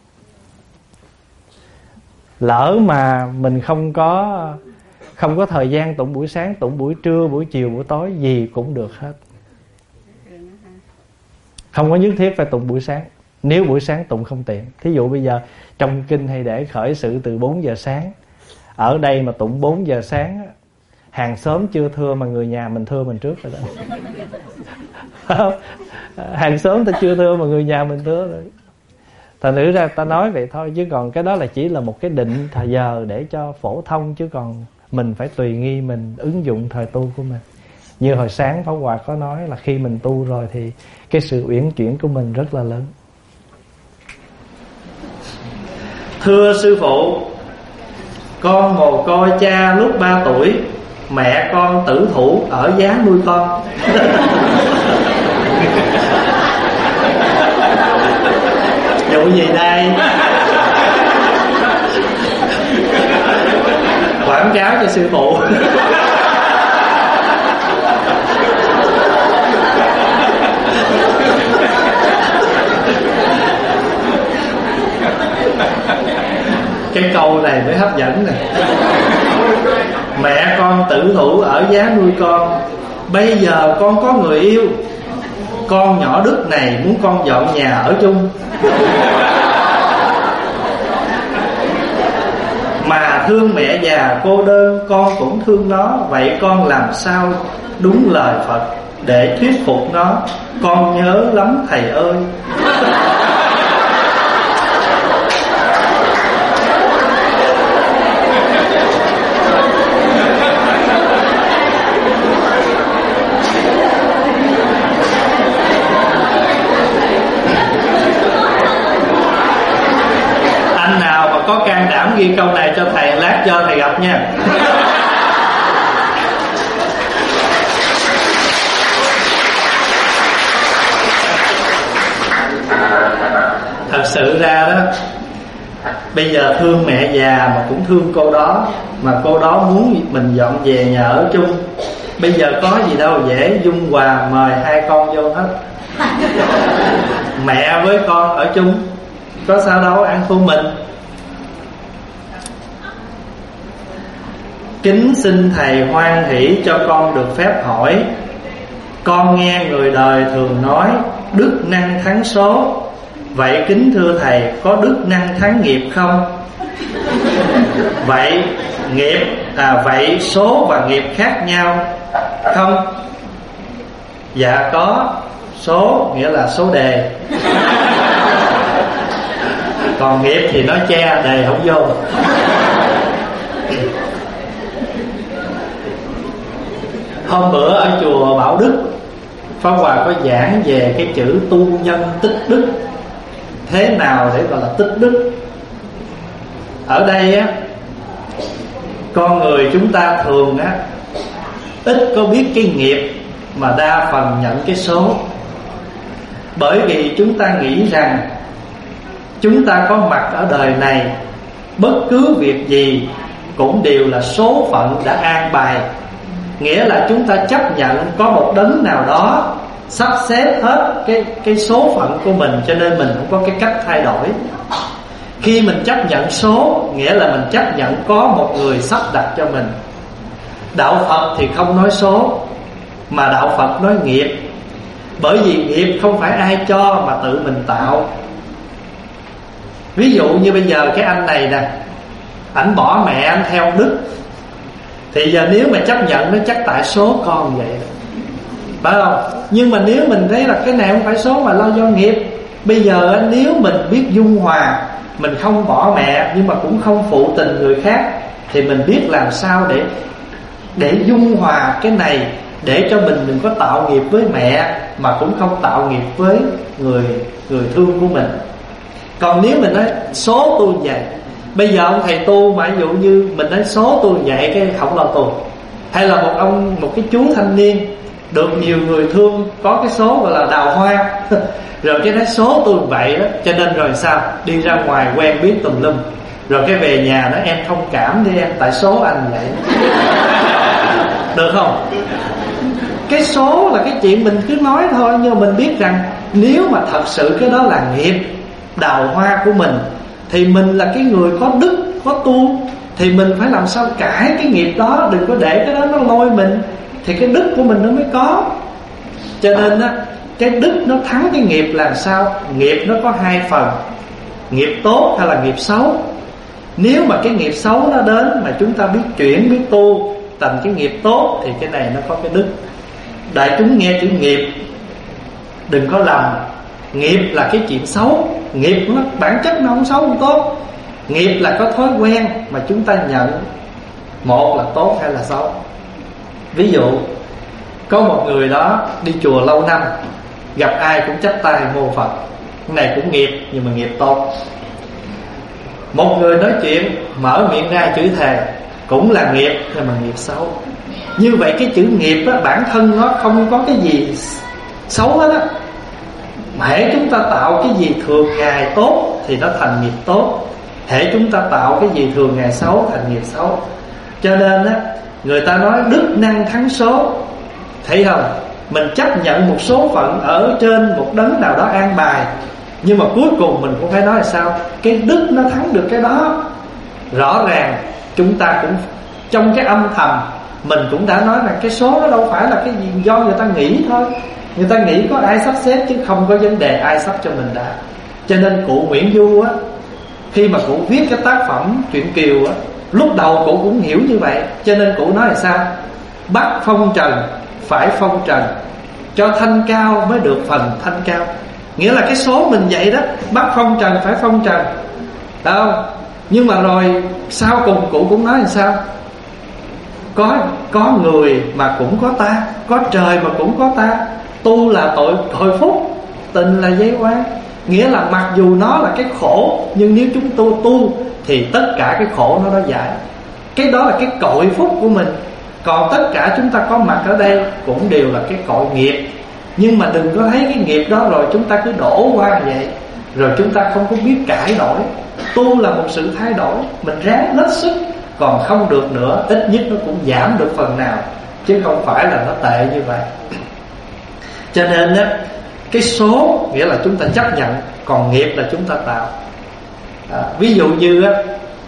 Lỡ mà mình không có Không có thời gian tụng buổi sáng, tụng buổi trưa, buổi chiều, buổi tối, gì cũng được hết. Không có nhất thiết phải tụng buổi sáng. Nếu buổi sáng tụng không tiện. Thí dụ bây giờ trong kinh hay để khởi sự từ bốn giờ sáng, ở đây mà tụng bốn giờ sáng, hàng xóm chưa thưa mà người nhà mình thưa mình trước rồi đó. Hàng xóm ta chưa thưa mà người nhà mình thưa rồi. Thành thử ra ta nói vậy thôi, chứ còn cái đó là chỉ là một cái định thời giờ để cho phổ thông, chứ còn mình phải tùy nghi mình ứng dụng thời tu của mình. Như hồi sáng Pháp Hòa có nói là khi mình tu rồi thì cái sự uyển chuyển của mình rất là lớn. Thưa sư phụ, Con mồ côi cha lúc ba tuổi, mẹ con tử thủ ở giá nuôi con. Vụ gì đây? Quảng cáo cho sư phụ. Cái câu này mới hấp dẫn nè. Mẹ con tử thủ ở giá nuôi con, bây giờ con có người yêu, con nhỏ Đức này muốn con dọn nhà ở chung. Mà thương mẹ già cô đơn, con cũng thương nó. Vậy con làm sao đúng lời Phật để thuyết phục nó? Con nhớ lắm thầy ơi. Có can đảm ghi câu này cho thầy, lát cho thầy gặp nha. Thật sự ra đó, bây giờ thương mẹ già mà cũng thương cô đó, mà cô đó muốn mình dọn về nhà ở chung. Bây giờ có gì đâu dễ, dung hòa mời hai con vô hết. Mẹ với con ở chung, có sao đâu, ăn thua mình. Kính xin thầy hoan hỷ cho con được phép hỏi. Con nghe người đời thường nói đức năng thắng số. Vậy kính thưa thầy, có đức năng thắng nghiệp không? Vậy nghiệp à vậy số và nghiệp khác nhau không? Dạ có. Số nghĩa là số đề, còn nghiệp thì nó che đề không vô. Hôm bữa ở chùa Bảo Đức, Pháp Hòa có giảng về cái chữ tu nhân tích đức. Thế nào để gọi là tích đức? Ở đây á, con người chúng ta thường á ít có biết cái nghiệp, mà đa phần nhận cái số. Bởi vì chúng ta nghĩ rằng chúng ta có mặt ở đời này, bất cứ việc gì cũng đều là số phận đã an bài. Nghĩa là chúng ta chấp nhận có một đấng nào đó sắp xếp hết cái, cái số phận của mình, cho nên mình không có cái cách thay đổi. Khi mình chấp nhận số, nghĩa là mình chấp nhận có một người sắp đặt cho mình. Đạo Phật thì không nói số, mà Đạo Phật nói nghiệp. Bởi vì nghiệp không phải ai cho mà tự mình tạo. Ví dụ như bây giờ cái anh này nè, ảnh bỏ mẹ anh theo ông Đức, thì giờ nếu mà chấp nhận nó chắc tại số con vậy, phải không? Nhưng mà nếu mình thấy là cái này không phải số mà lo do nghiệp, bây giờ nếu mình biết dung hòa, mình không bỏ mẹ nhưng mà cũng không phụ tình người khác, thì mình biết làm sao để để dung hòa cái này, để cho mình đừng có tạo nghiệp với mẹ mà cũng không tạo nghiệp với người người thương của mình. Còn nếu mình nói số tôi vậy, bây giờ ông thầy tu mà ví dụ như mình nói số tôi vậy cái không lo tu, hay là một ông một cái chú thanh niên được nhiều người thương, có cái số gọi là đào hoa rồi cái nói số tôi vậy đó, cho nên rồi sao đi ra ngoài quen biết tùm lum, rồi cái về nhà nó em thông cảm đi em, tại số anh vậy. Được không? Cái số là cái chuyện mình cứ nói thôi, nhưng mà mình biết rằng nếu mà thật sự cái đó là nghiệp đào hoa của mình, thì mình là cái người có đức, có tu, thì mình phải làm sao cải cái nghiệp đó, đừng có để cái đó nó lôi mình, thì cái đức của mình nó mới có. Cho nên á, cái đức nó thắng cái nghiệp là sao? Nghiệp nó có hai phần, nghiệp tốt hay là nghiệp xấu. Nếu mà cái nghiệp xấu nó đến mà chúng ta biết chuyển, biết tu thành cái nghiệp tốt, thì cái này nó có cái đức. Đại chúng nghe chữ nghiệp đừng có lầm, nghiệp là cái chuyện xấu. Nghiệp nó bản chất nó không xấu không tốt. Nghiệp là có thói quen mà chúng ta nhận, một là tốt hay là xấu. Ví dụ có một người đó đi chùa lâu năm, gặp ai cũng chắp tay mô Phật, cái này cũng nghiệp nhưng mà nghiệp tốt. Một người nói chuyện mở miệng ra chửi thề cũng là nghiệp, nhưng mà nghiệp xấu. Như vậy cái chữ nghiệp á, bản thân nó không có cái gì xấu hết á. Hễ chúng ta tạo cái gì thường ngày tốt thì nó thành nghiệp tốt, hễ chúng ta tạo cái gì thường ngày xấu thành nghiệp xấu. Cho nên á, người ta nói đức năng thắng số. Thấy không? Mình chấp nhận một số phận ở trên một đấng nào đó an bài, nhưng mà cuối cùng mình cũng phải nói là sao? Cái đức nó thắng được cái đó. Rõ ràng chúng ta cũng trong cái âm thầm mình cũng đã nói là cái số nó đâu phải là cái gì do người ta nghĩ thôi. Người ta nghĩ có ai sắp xếp chứ không có vấn đề ai sắp cho mình đã. Cho nên cụ Nguyễn Du á, khi mà cụ viết cái tác phẩm Truyện Kiều á, lúc đầu cụ cũng hiểu như vậy. Cho nên cụ nói là sao? Bắt phong trần phải phong trần, cho thanh cao mới được phần thanh cao. Nghĩa là cái số mình vậy đó, bắt phong trần phải phong trần, phải không? Nhưng mà rồi sau cùng cụ cũng nói là sao? Có, có người mà cũng có ta, có trời mà cũng có ta. Tu là tội, tội phúc, tình là giới oán. Nghĩa là mặc dù nó là cái khổ, nhưng nếu chúng tu tu thì tất cả cái khổ nó nó giải. Cái đó là cái cội phúc của mình. Còn tất cả chúng ta có mặt ở đây cũng đều là cái cội nghiệp. Nhưng mà đừng có thấy cái nghiệp đó rồi chúng ta cứ đổ qua vậy, rồi chúng ta không có biết cải đổi. Tu là một sự thay đổi, mình ráng hết sức. Còn không được nữa, ít nhất nó cũng giảm được phần nào, chứ không phải là nó tệ như vậy. Cho nên á, cái số nghĩa là chúng ta chấp nhận, còn nghiệp là chúng ta tạo. à, Ví dụ như á,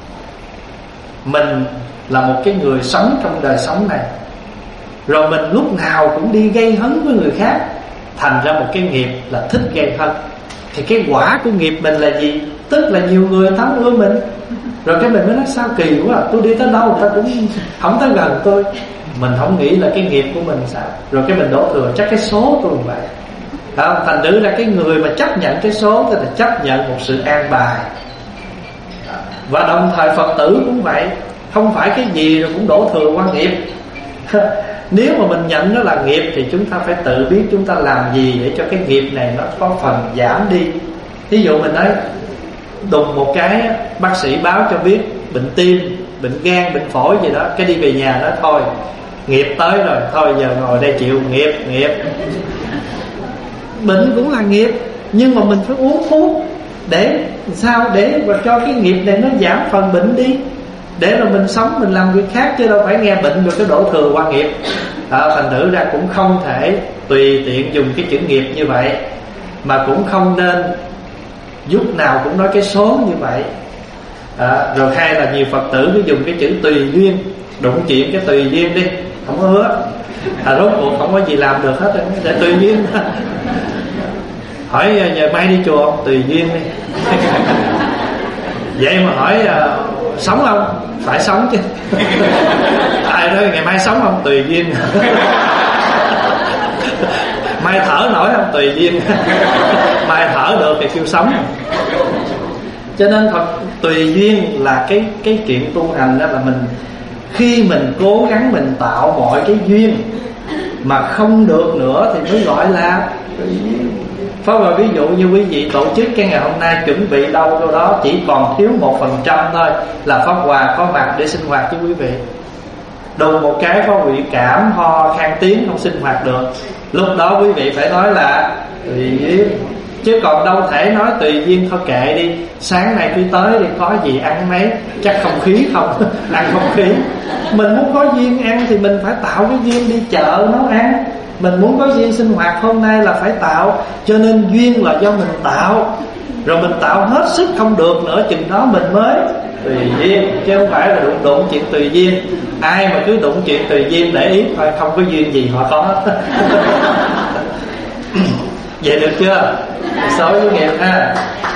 mình là một cái người sống trong đời sống này, rồi mình lúc nào cũng đi gây hấn với người khác, thành ra một cái nghiệp là thích gây hấn. Thì cái quả của nghiệp mình là gì? Tức là nhiều người thấm ưa mình. Rồi cái mình mới nói sao kỳ quá, tôi đi tới đâu ta cũng không tới gần tôi. Mình không nghĩ là cái nghiệp của mình sao. Rồi cái mình đổ thừa chắc cái số tôi vậy. Không? Thành nữ là cái người mà chấp nhận cái số, tức là chấp nhận một sự an bài. Và đồng thời Phật tử cũng vậy, không phải cái gì rồi cũng đổ thừa qua nghiệp. Nếu mà mình nhận nó là nghiệp thì chúng ta phải tự biết chúng ta làm gì để cho cái nghiệp này nó có phần giảm đi. Ví dụ mình nói đùng một cái, bác sĩ báo cho biết bệnh tim, bệnh gan, bệnh phổi gì đó, cái đi về nhà nói thôi nghiệp tới rồi, thôi giờ ngồi đây chịu nghiệp, nghiệp. Bệnh cũng là nghiệp, nhưng mà mình phải uống thuốc để sao? Để mà cho cái nghiệp này nó giảm phần bệnh đi, để rồi mình sống, mình làm việc khác, chứ đâu phải nghe bệnh rồi cái đổ thừa qua nghiệp. à, Thành thử ra cũng không thể tùy tiện dùng cái chữ nghiệp như vậy, mà cũng không nên lúc nào cũng nói cái số như vậy. à, Rồi hay là nhiều Phật tử cứ dùng cái chữ tùy duyên, đụng chuyện cái tùy duyên đi, không có hứa. à, Rốt cuộc không có gì làm được hết, để tùy duyên. Hỏi giờ mai đi chùa không? Tùy duyên đi. Vậy mà hỏi à, sống không? Phải sống chứ. Ai nói ngày mai sống không? Tùy duyên. Mai thở nổi không? Tùy duyên. Mai thở được thì kêu sống. Cho nên Phật tùy duyên là cái cái chuyện tu hành đó, là mình khi mình cố gắng mình tạo mọi cái duyên mà không được nữa thì mới gọi là tùy duyên. Pháp Hòa ví dụ như quý vị tổ chức cái ngày hôm nay chuẩn bị đâu đâu đó chỉ còn thiếu một phần trăm thôi là Pháp Hòa có mặt để sinh hoạt với quý vị. Đùng một cái có bị cảm, ho, khan tiếng không sinh hoạt được, lúc đó quý vị phải nói là tùy duyên. Chứ còn đâu thể nói tùy duyên thôi kệ đi, sáng nay cứ tới đi, có gì ăn mấy, chắc không khí không, ăn không khí. Mình muốn có duyên ăn thì mình phải tạo cái duyên đi chợ nấu ăn. Mình muốn có duyên sinh hoạt hôm nay là phải tạo. Cho nên duyên là do mình tạo, rồi mình tạo hết sức không được nữa, chừng đó mình mới tùy duyên, chứ không phải là đụng đụng chuyện tùy duyên. Ai mà cứ đụng chuyện tùy duyên để ý thôi, không có duyên gì họ có. Vậy được chưa? Số với nghiệp ha.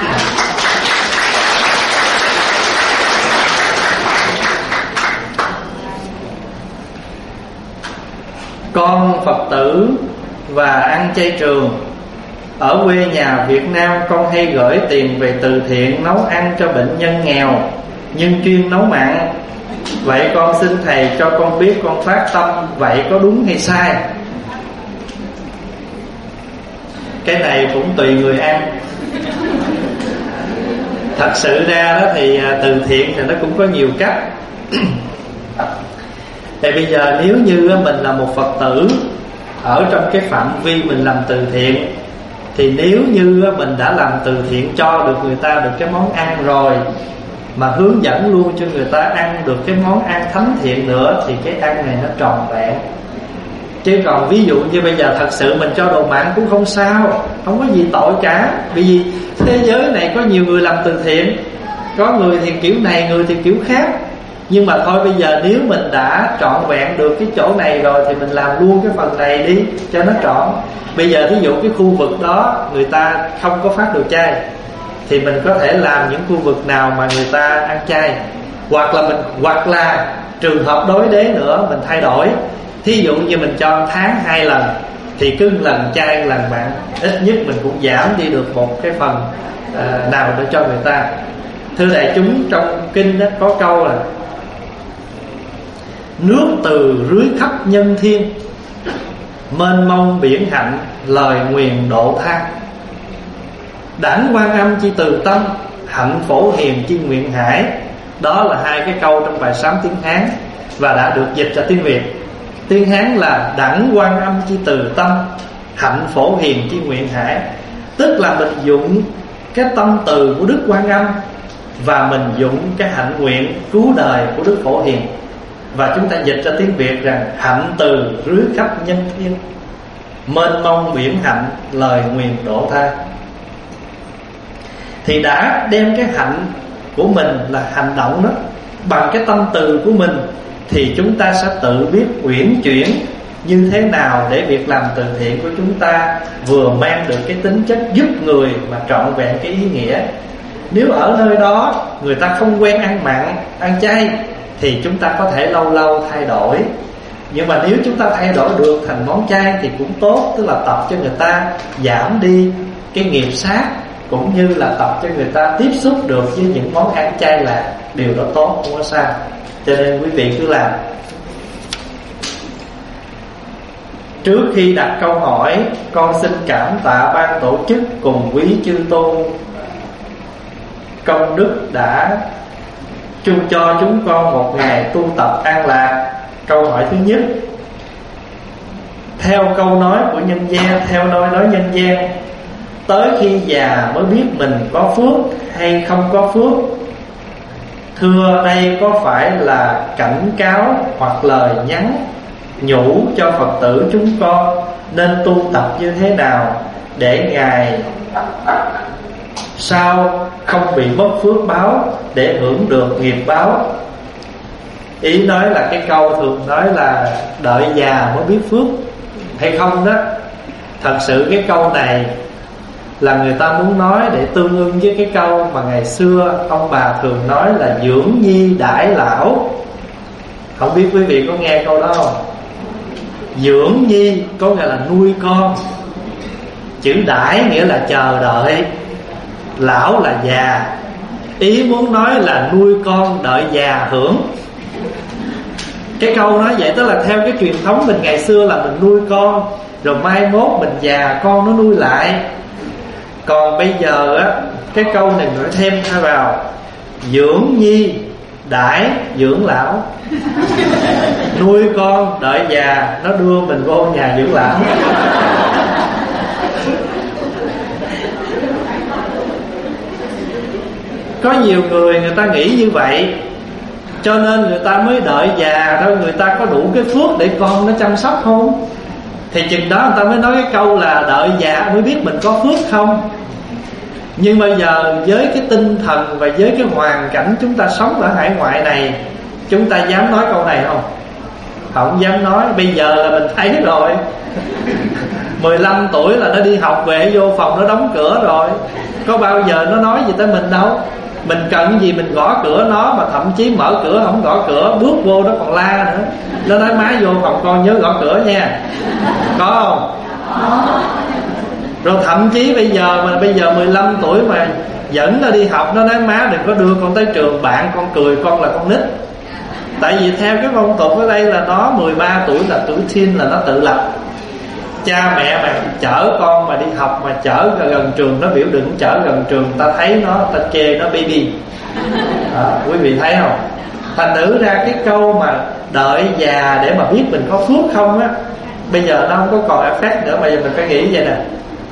Con Phật tử và ăn chay trường. Ở quê nhà Việt Nam con hay gửi tiền về từ thiện nấu ăn cho bệnh nhân nghèo, nhưng chuyên nấu mặn. Vậy con xin thầy cho con biết con phát tâm vậy có đúng hay sai? Cái này cũng tùy người ăn. Thật sự ra đó thì từ thiện thì nó cũng có nhiều cách. Thì bây giờ nếu như mình là một Phật tử ở trong cái phạm vi mình làm từ thiện, thì nếu như mình đã làm từ thiện cho được người ta được cái món ăn rồi, mà hướng dẫn luôn cho người ta ăn được cái món ăn thánh thiện nữa, thì cái ăn này nó tròn vẹn. Chứ còn ví dụ như bây giờ thật sự mình cho đồ mặn cũng không sao, không có gì tội cả. Bởi vì thế giới này có nhiều người làm từ thiện, có người thì kiểu này, người thì kiểu khác. Nhưng mà thôi bây giờ nếu mình đã trọn vẹn được cái chỗ này rồi thì mình làm luôn cái phần này đi cho nó trọn. Bây giờ thí dụ cái khu vực đó người ta không có phát đồ chay, thì mình có thể làm những khu vực nào mà người ta ăn chay. Hoặc là mình hoặc là trường hợp đối đế nữa, mình thay đổi. Thí dụ như mình cho tháng hai lần, thì cứ lần chay lần mặn, ít nhất mình cũng giảm đi được một cái phần uh, nào để cho người ta. Thưa đại chúng, trong kinh đó có câu là nước từ rưới khắp nhân thiên, mênh mông biển hạnh, lời nguyền độ tha. Đảnh Quan Âm chi từ tâm, hạnh Phổ Hiền chi nguyện hải. Đó là hai cái câu trong bài sám tiếng Hán và đã được dịch ra tiếng Việt. Tiếng Hán là đảnh Quan Âm chi từ tâm, hạnh Phổ Hiền chi nguyện hải. Tức là mình dụng cái tâm từ của Đức Quan Âm và mình dụng cái hạnh nguyện cứu đời của Đức Phổ Hiền. Và chúng ta dịch ra tiếng Việt rằng hạnh từ rưới khắp nhân thiên, mênh mông biển hạnh, lời nguyền độ tha. Thì đã đem cái hạnh của mình là hành động đó, bằng cái tâm từ của mình, thì chúng ta sẽ tự biết uyển chuyển như thế nào để việc làm từ thiện của chúng ta vừa mang được cái tính chất giúp người mà trọn vẹn cái ý nghĩa. Nếu ở nơi đó người ta không quen ăn mặn, ăn chay, thì chúng ta có thể lâu lâu thay đổi. Nhưng mà nếu chúng ta thay đổi được thành món chay thì cũng tốt. Tức là tập cho người ta giảm đi cái nghiệp sát, cũng như là tập cho người ta tiếp xúc được với những món ăn chay là điều đó tốt, không có sao. Cho nên quý vị cứ làm. Trước khi đặt câu hỏi, con xin cảm tạ ban tổ chức cùng quý chư tôn công đức đã chung cho chúng con một ngày tu tập an lạc. Câu hỏi thứ nhất: theo câu nói của nhân gian, theo nói nói nhân gian, tới khi già mới biết mình có phước hay không có phước. Thưa, đây có phải là cảnh cáo hoặc lời nhắn nhủ cho Phật tử chúng con nên tu tập như thế nào để ngày sau không bị mất phước báo, để hưởng được nghiệp báo? Ý nói là cái câu thường nói là đợi già mới biết phước hay không đó. Thật sự cái câu này là người ta muốn nói để tương ưng với cái câu mà ngày xưa ông bà thường nói là dưỡng nhi đãi lão. Không biết quý vị có nghe câu đó không? Dưỡng nhi có nghĩa là nuôi con, chữ đãi nghĩa là chờ đợi, lão là già. Ý muốn nói là nuôi con đợi già hưởng. Cái câu nói vậy tức là theo cái truyền thống mình ngày xưa là mình nuôi con, rồi mai mốt mình già con nó nuôi lại. Còn bây giờ á, cái câu này nói thêm thay vào: dưỡng nhi đãi dưỡng lão. Nuôi con đợi già nó đưa mình vô nhà dưỡng lão. Có nhiều người người ta nghĩ như vậy, cho nên người ta mới đợi già thôi. Người ta có đủ cái phước để con nó chăm sóc không? Thì chừng đó người ta mới nói cái câu là đợi già mới biết mình có phước không. Nhưng bây giờ với cái tinh thần và với cái hoàn cảnh chúng ta sống ở hải ngoại này, chúng ta dám nói câu này không? Không dám nói. Bây giờ là mình thấy rồi. mười lăm tuổi là nó đi học về, vô phòng nó đóng cửa rồi. Có bao giờ nó nói gì tới mình đâu. Mình cần gì mình gõ cửa nó, mà thậm chí mở cửa không gõ cửa, bước vô nó còn la nữa. Nó nói má vô phòng con nhớ gõ cửa nha. Có không? Rồi thậm chí bây giờ mà bây giờ mười lăm tuổi mà dẫn nó đi học, nó nói má đừng có đưa con tới trường, bạn con cười con là con nít. Tại vì theo cái phong tục ở đây là nó mười ba tuổi là tuổi teen, là nó tự lập. Cha mẹ mà chở con mà đi học mà chở gần trường, nó biểu đừng chở gần trường, ta thấy nó, ta chê nó baby. À, quý vị thấy không? Thành thử ra cái câu mà đợi già để mà biết mình có phước không á, bây giờ nó không có còn effect nữa. Bây giờ mình phải nghĩ vậy nè,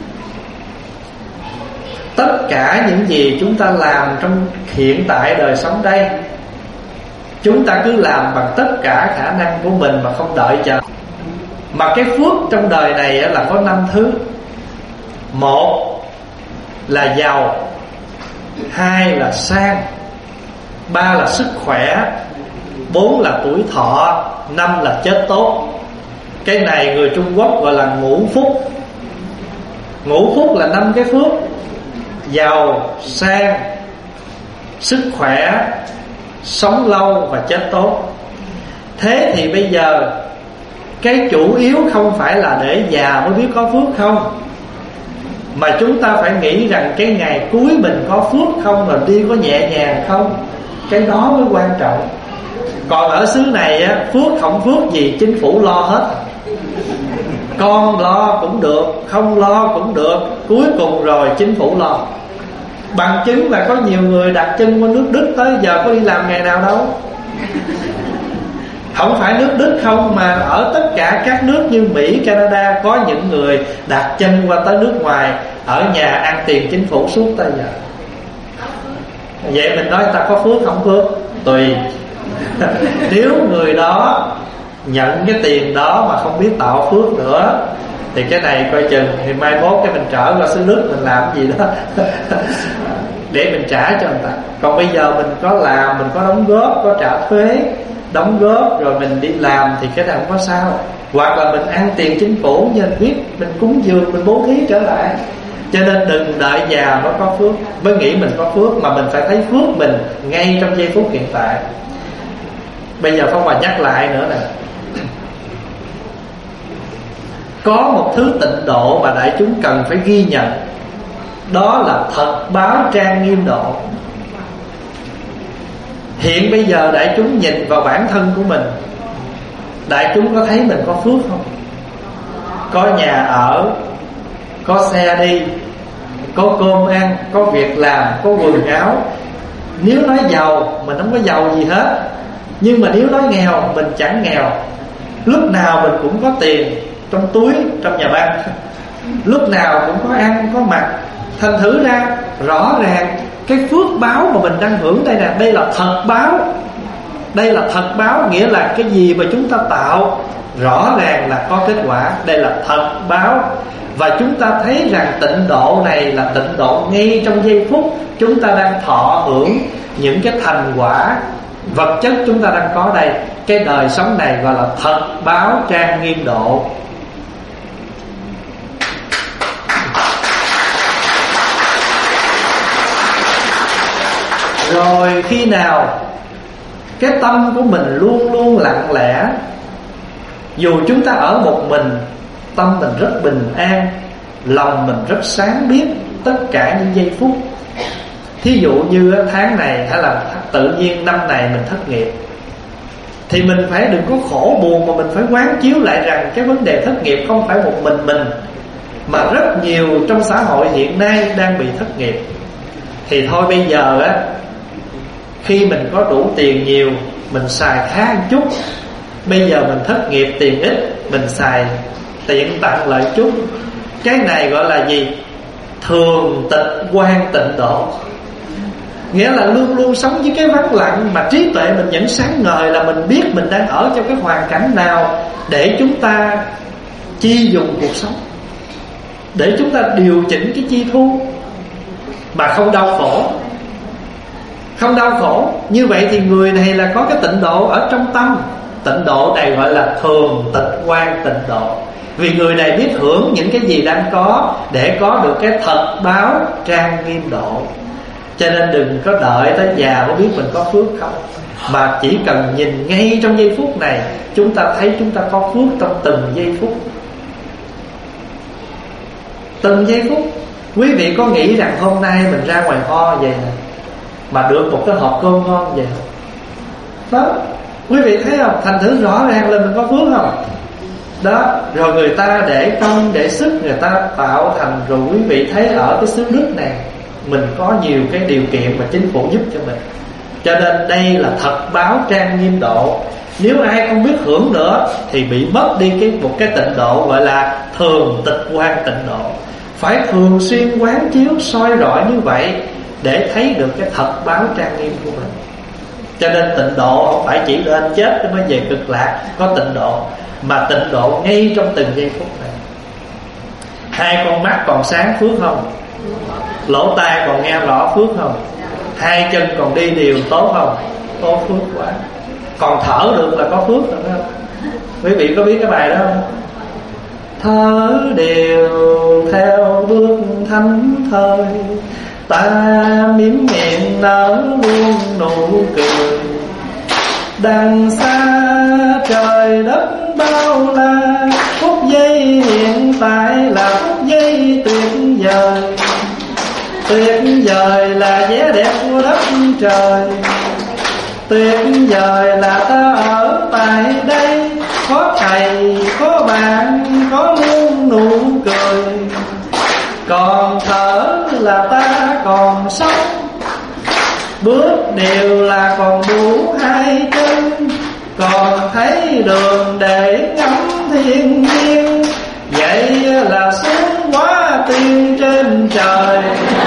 tất cả những gì chúng ta làm trong hiện tại đời sống đây, chúng ta cứ làm bằng tất cả khả năng của mình mà không đợi chờ. Mà cái phước trong đời này là có năm thứ. Một là giàu, hai là sang, ba là sức khỏe, bốn là tuổi thọ, năm là chết tốt. Cái này người Trung Quốc gọi là ngũ phúc. Ngũ phúc là năm cái phước: giàu, sang, sức khỏe, sống lâu và chết tốt. Thế thì bây giờ cái chủ yếu không phải là để già mới biết có phước không, mà chúng ta phải nghĩ rằng cái ngày cuối mình có phước không, rồi đi có nhẹ nhàng không, cái đó mới quan trọng. Còn ở xứ này á, phước không phước gì chính phủ lo hết. Con lo cũng được, không lo cũng được, cuối cùng rồi chính phủ lo. Bằng chứng là có nhiều người đặt chân qua nước Đức tới giờ có đi làm ngày nào đâu. Không phải nước Đức không, mà ở tất cả các nước như Mỹ, Canada có những người đặt chân qua tới nước ngoài, ở nhà ăn tiền chính phủ suốt tới giờ. Vậy mình nói ta có phước không phước? Tùy. Nếu người đó nhận cái tiền đó mà không biết tạo phước nữa thì cái này coi chừng thì mai mốt cái mình trở qua xứ Đức mình làm gì đó để mình trả cho người ta. Còn bây giờ mình có làm, mình có đóng góp, có trả thuế, đóng góp rồi mình đi làm thì cái này không có sao. Hoặc là mình ăn tiền chính phủ như mình biết, mình cúng dường, mình bố thí trở lại. Cho nên đừng đợi già mới có phước, mới nghĩ mình có phước, mà mình phải thấy phước mình ngay trong giây phút hiện tại. Bây giờ Pháp Hòa nhắc lại nữa nè, có một thứ tịnh độ mà đại chúng cần phải ghi nhận, đó là thật báo trang nghiêm độ. Hiện bây giờ đại chúng nhìn vào bản thân của mình, đại chúng có thấy mình có phước không? Có nhà ở, có xe đi, có cơm ăn, có việc làm, có quần áo. Nếu nói giàu, mình không có giàu gì hết. Nhưng mà nếu nói nghèo, mình chẳng nghèo. Lúc nào mình cũng có tiền trong túi, trong nhà băng, lúc nào cũng có ăn, có mặc. Thành thử ra rõ ràng cái phước báo mà mình đang hưởng đây nè, đây là thật báo. Đây là thật báo, nghĩa là cái gì mà chúng ta tạo rõ ràng là có kết quả. Đây là thật báo. Và chúng ta thấy rằng tịnh độ này là tịnh độ ngay trong giây phút chúng ta đang thọ hưởng những cái thành quả vật chất chúng ta đang có đây. Cái đời sống này gọi là thật báo trang nghiêm độ. Rồi khi nào cái tâm của mình luôn luôn lặng lẽ, dù chúng ta ở một mình, tâm mình rất bình an, lòng mình rất sáng biết tất cả những giây phút. Thí dụ như tháng này hay là tự nhiên năm này mình thất nghiệp, thì mình phải đừng có khổ buồn, mà mình phải quán chiếu lại rằng cái vấn đề thất nghiệp không phải một mình mình, mà rất nhiều trong xã hội hiện nay đang bị thất nghiệp. Thì thôi bây giờ á, khi mình có đủ tiền nhiều, mình xài khá một chút. Bây giờ mình thất nghiệp, tiền ít, mình xài tiện tặng lại chút. Cái này gọi là gì? Thường tịch quan tịnh độ. Nghĩa là luôn luôn sống với cái vắng lặng, mà trí tuệ mình vẫn sáng ngời, là mình biết mình đang ở trong cái hoàn cảnh nào để chúng ta chi dùng cuộc sống, để chúng ta điều chỉnh cái chi thu mà không đau khổ. Không đau khổ. Như vậy thì người này là có cái tịnh độ ở trong tâm. Tịnh độ này gọi là thường tịch quan tịnh độ. Vì người này biết hưởng những cái gì đang có để có được cái thật báo trang nghiêm độ. Cho nên đừng có đợi tới già mới biết mình có phước không, mà chỉ cần nhìn ngay trong giây phút này, chúng ta thấy chúng ta có phước trong từng giây phút. Từng giây phút. Quý vị có nghĩ rằng hôm nay mình ra ngoài kho vậy nè, mà được một cái hộp cơm ngon vậy không? Đó, quý vị thấy không? Thành thử rõ ràng là mình có phước không? đó. Rồi người ta để công để sức, người ta tạo thành. Rồi quý vị thấy ở cái xứ Đức này mình có nhiều cái điều kiện mà chính phủ giúp cho mình. Cho nên đây là thật báo trang nghiêm độ. Nếu ai không biết hưởng nữa thì bị mất đi cái một cái tịnh độ gọi là thường tịch quan tịnh độ. Phải thường xuyên quán chiếu soi rọi như vậy để thấy được cái thật báo trang nghiêm của mình. Cho nên tịnh độ không phải chỉ lên chết mới về cực lạc có tịnh độ, mà tịnh độ ngay trong từng giây phút này. Hai con mắt còn sáng phước không? Lỗ tai còn nghe rõ phước không? Hai chân còn đi đều tốt không? Tốt phước quá. Còn thở được là có phước rồi đó. Quý vị có biết cái bài đó không? Thở đều theo bước thánh thời, ta mím miệng nở luôn nụ cười. Đằng xa trời đất bao la, phút giây hiện tại là phút giây tuyệt vời. Tuyệt vời là vẻ đẹp của đất trời, tuyệt vời là ta ở tại đây. Có thầy, có bạn, có luôn nụ cười. Còn thở là ta còn sống, bước đều là còn đủ hai chân. Còn thấy đường để ngắm thiên nhiên, vậy là xuống hóa tiên trên trời.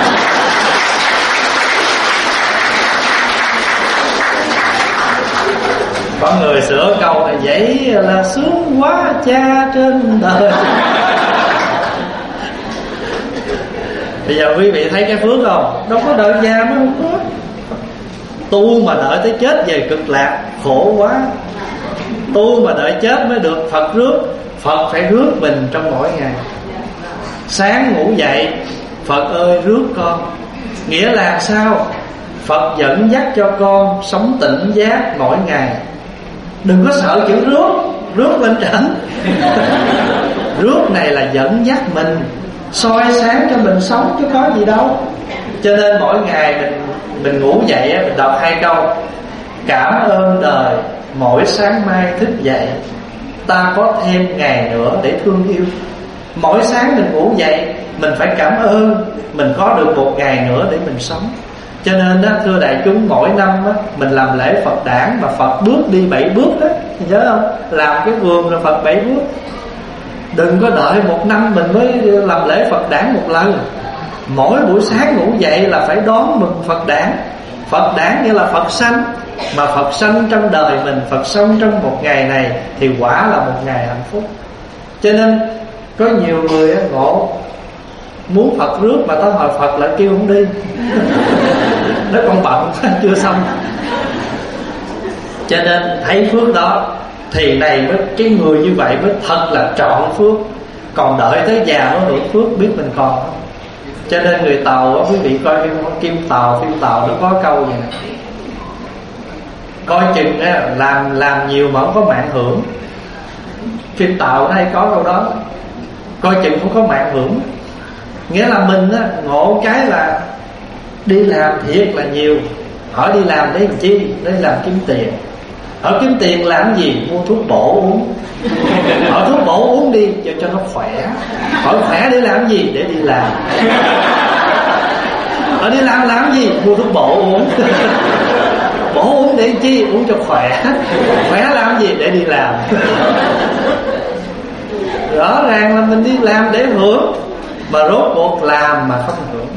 Có người sửa câu này, vậy là sướng quá cha trên đời. Bây giờ quý vị thấy cái phước không? Đâu có đợi già mới không phước. Tu mà đợi tới chết về cực lạc khổ quá. Tu mà đợi chết mới được Phật rước. Phật phải rước mình trong mỗi ngày. Sáng ngủ dậy, Phật ơi rước con. Nghĩa là sao? Phật dẫn dắt cho con sống tỉnh giác mỗi ngày. Đừng có sợ chữ rước, rước lên trển. Rước này là dẫn dắt mình, soi sáng cho mình sống chứ có gì đâu. Cho nên mỗi ngày mình mình ngủ dậy mình đọc hai câu: cảm ơn đời mỗi sáng mai thức dậy, ta có thêm ngày nữa để thương yêu. Mỗi sáng mình ngủ dậy mình phải cảm ơn mình có được một ngày nữa để mình sống. Cho nên đó, thưa đại chúng, mỗi năm đó, mình làm lễ Phật đản mà Phật bước đi bảy bước đó, nhớ không? Làm cái vườn rồi Phật bảy bước. Đừng có đợi một năm mình mới làm lễ Phật đản một lần. Mỗi buổi sáng ngủ dậy là phải đón mừng Phật đản. Phật đản nghĩa là Phật sanh. Mà Phật sanh trong đời mình, Phật sống trong một ngày này thì quả là một ngày hạnh phúc. Cho nên có nhiều người ngộ muốn Phật rước mà tới hỏi Phật lại kêu không đi. Nó còn bận chưa xong. Cho nên thấy phước đó thì này mới, cái người như vậy mới thật là trọn phước. Còn đợi tới già mới hưởng phước biết mình còn không. Cho nên người Tàu đó, quý vị coi phim Kim Tàu, phim Tàu nó có câu vậy nè: coi chừng á, làm làm nhiều mà không có mạng hưởng. Phim Tàu nó hay có câu đó: coi chừng không có mạng hưởng. Nghĩa là mình á, ngộ cái là đi làm thiệt là nhiều. Hỏi đi làm để làm chi? Để làm kiếm tiền. Hỏi kiếm tiền làm gì? Mua thuốc bổ uống. Hỏi thuốc bổ uống đi cho, cho nó khỏe. Hỏi khỏe để làm gì? Để đi làm. Hỏi đi làm làm gì? Mua thuốc bổ uống. Bổ uống để chi? Uống cho khỏe. Khỏe làm gì? Để đi làm. Rõ ràng là mình đi làm để hưởng, mà rốt cuộc làm mà không hưởng.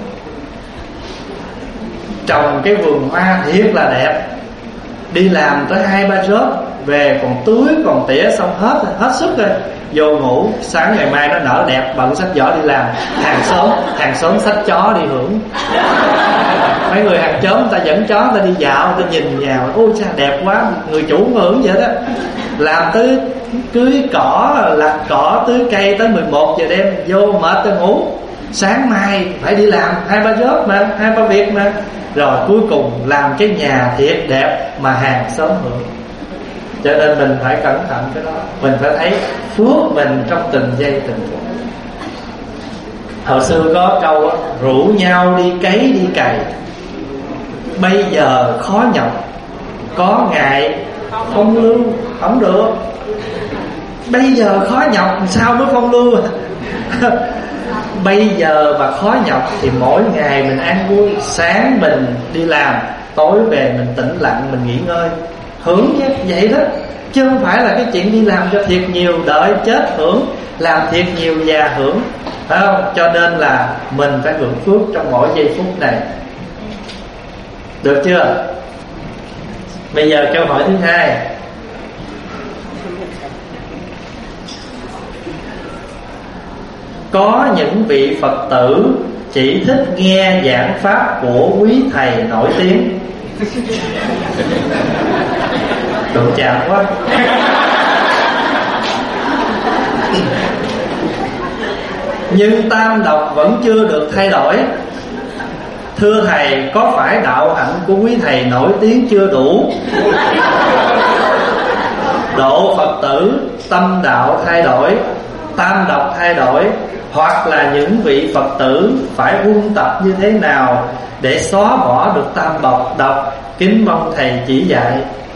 Trồng cái vườn hoa thiệt là đẹp, đi làm tới hai ba job, về còn tưới còn tỉa xong hết hết sức rồi, vô ngủ. Sáng ngày mai nó nở đẹp, bận xách giỏ đi làm. Hàng xóm hàng xóm xách chó đi hưởng. Mấy người hàng xóm ta dẫn chó ta đi dạo, ta nhìn nhà, ôi cha đẹp quá, người chủ hưởng vậy đó. Làm tới cưới cỏ, lặt cỏ, tưới cây tới mười một giờ đêm, vô mệt ta ngủ. Sáng mai phải đi làm hai ba job mà, hai ba việc mà. Rồi cuối cùng làm cái nhà thiệt đẹp mà hàng xóm hưởng. Cho nên mình phải cẩn thận cái đó. Mình phải thấy phước mình trong từng giây từng phút. Hồi xưa có câu đó, rủ nhau đi cấy đi cày, bây giờ khó nhọc, có ngày không lương không được. bây giờ khó nhọc sao mới phong lưu à? Bây giờ mà khó nhọc thì mỗi ngày mình ăn vui. Sáng mình đi làm, tối về mình tĩnh lặng, mình nghỉ ngơi, hưởng chứ, vậy đó. Chứ không phải là cái chuyện đi làm cho thiệt nhiều, đợi chết hưởng, làm thiệt nhiều già hưởng, phải không? Cho nên là mình phải hưởng phước trong mỗi giây phút này. Được chưa? Bây giờ câu hỏi thứ hai. Có những vị Phật tử chỉ thích nghe giảng pháp của quý thầy nổi tiếng. Đụng chạm quá. Nhưng tam độc vẫn chưa được thay đổi. Thưa thầy, có phải đạo hạnh của quý thầy nổi tiếng chưa đủ độ Phật tử tâm đạo thay đổi, tam độc thay đổi, hoặc là những vị Phật tử phải huân tập như thế nào để xóa bỏ được tam độc độc? Kính mong thầy chỉ dạy.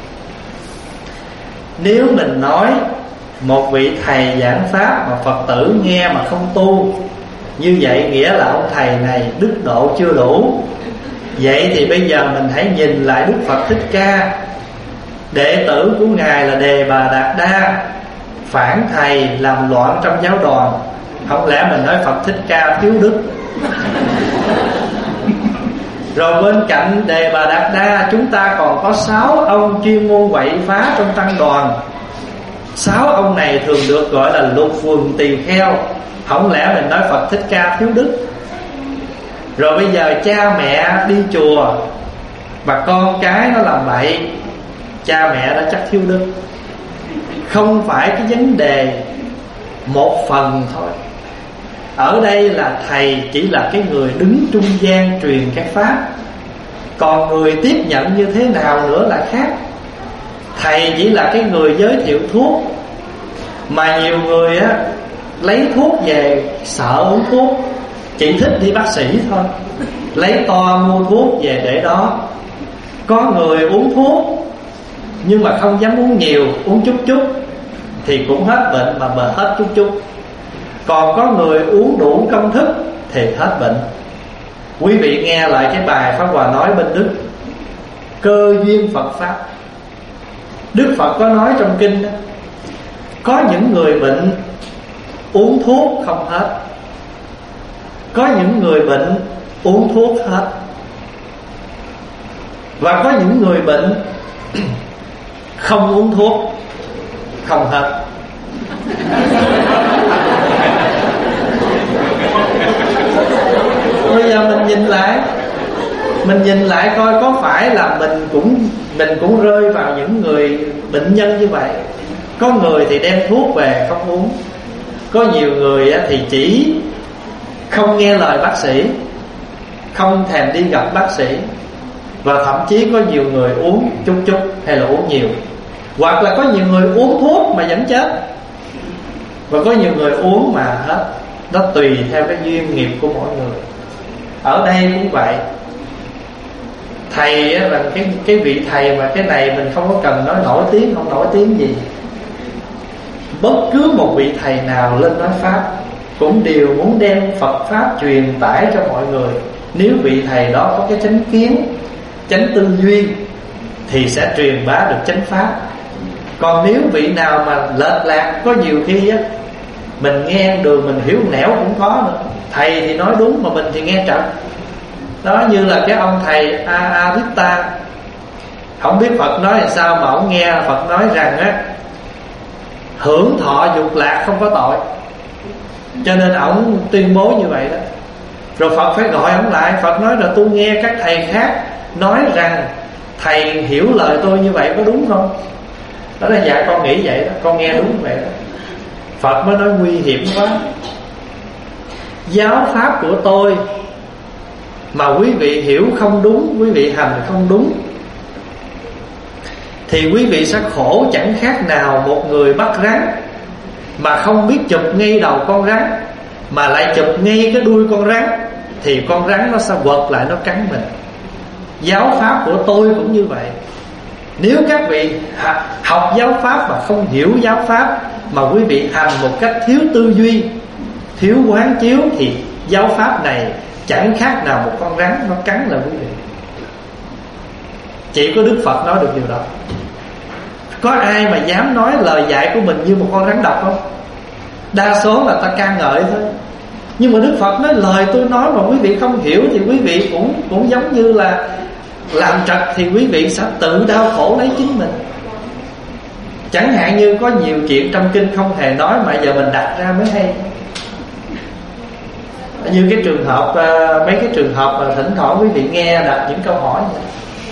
Nếu mình nói một vị thầy giảng pháp mà Phật tử nghe mà không tu, như vậy nghĩa là ông thầy này đức độ chưa đủ. Vậy thì bây giờ mình hãy nhìn lại Đức Phật Thích Ca. Đệ tử của Ngài là Đề Bà Đạt Đa, phản thầy làm loạn trong giáo đoàn. Không lẽ mình nói Phật Thích Ca thiếu đức? Rồi bên cạnh Đề Bà Đạt Đa, chúng ta còn có sáu ông chuyên môn quậy phá trong tăng đoàn. Sáu ông này thường được gọi là lục phường tỳ kheo. Không lẽ mình nói Phật Thích Ca thiếu đức? Rồi bây giờ cha mẹ đi chùa mà con cái nó làm bậy, cha mẹ đã chắc thiếu đức. Không phải cái vấn đề một phần thôi. Ở đây là thầy chỉ là cái người đứng trung gian truyền cái pháp, còn người tiếp nhận như thế nào nữa là khác. Thầy chỉ là cái người giới thiệu thuốc, mà nhiều người á lấy thuốc về sợ uống thuốc, chỉ thích đi bác sĩ thôi, lấy to mua thuốc về để đó. Có người uống thuốc nhưng mà không dám uống nhiều, uống chút chút thì cũng hết bệnh, mà bờ hết chút chút. Còn có người uống đủ công thức thì hết bệnh. Quý vị nghe lại cái bài Pháp Hòa nói bên Đức, cơ duyên Phật Pháp. Đức Phật có nói trong kinh đó, có những người bệnh uống thuốc không hết, có những người bệnh uống thuốc hết, và có những người bệnh không uống thuốc không hết. Bây giờ mình nhìn lại, mình nhìn lại coi có phải là mình cũng mình cũng rơi vào những người bệnh nhân như vậy. Có người thì đem thuốc về không uống, có nhiều người thì chỉ không nghe lời bác sĩ, không thèm đi gặp bác sĩ, và thậm chí có nhiều người uống chút chút hay là uống nhiều, hoặc là có nhiều người uống thuốc mà vẫn chết, và có nhiều người uống mà hết. Nó tùy theo cái duyên nghiệp của mỗi người. Ở đây cũng vậy. Thầy là cái, cái vị thầy mà cái này mình không có cần nói nổi tiếng không nổi tiếng gì. Bất cứ một vị thầy nào lên nói pháp cũng đều muốn đem Phật Pháp truyền tải cho mọi người. Nếu vị thầy đó có cái chánh kiến, chánh tư duy thì sẽ truyền bá được chánh Pháp. Còn nếu vị nào mà lệch lạc, có nhiều khi á mình nghe đường mình hiểu nẻo cũng có nữa. Thầy thì nói đúng mà mình thì nghe trật. Đó, như là cái ông thầy Aritta, không biết Phật nói làm sao mà ông nghe Phật nói rằng á, hưởng thọ dục lạc không có tội, cho nên ông tuyên bố như vậy đó. Rồi Phật phải gọi ông lại. Phật nói là tôi nghe các thầy khác nói rằng thầy hiểu lời tôi như vậy, có đúng không? Đó là dạ con nghĩ vậy đó, con nghe đúng vậy đó. Phật mới nói nguy hiểm quá. Giáo pháp của tôi mà quý vị hiểu không đúng, quý vị hành không đúng, thì quý vị sẽ khổ chẳng khác nào một người bắt rắn mà không biết chụp ngay đầu con rắn, mà lại chụp ngay cái đuôi con rắn, thì con rắn nó sẽ quật lại, nó cắn mình. Giáo pháp của tôi cũng như vậy. Nếu các vị học giáo pháp mà không hiểu giáo pháp, mà quý vị hành một cách thiếu tư duy, thiếu quán chiếu, thì giáo pháp này chẳng khác nào một con rắn nó cắn lại quý vị. Chỉ có Đức Phật nói được điều đó. Có ai mà dám nói lời dạy của mình như một con rắn độc không? Đa số là ta ca ngợi thôi. Nhưng mà Đức Phật nói lời tôi nói mà quý vị không hiểu thì quý vị cũng cũng giống như là làm trật, thì quý vị sẽ tự đau khổ lấy chính mình. Chẳng hạn như có nhiều chuyện trong kinh không hề nói mà giờ mình đặt ra mới hay. Như cái trường hợp, mấy cái trường hợp mà thỉnh thoảng quý vị nghe đặt những câu hỏi vậy.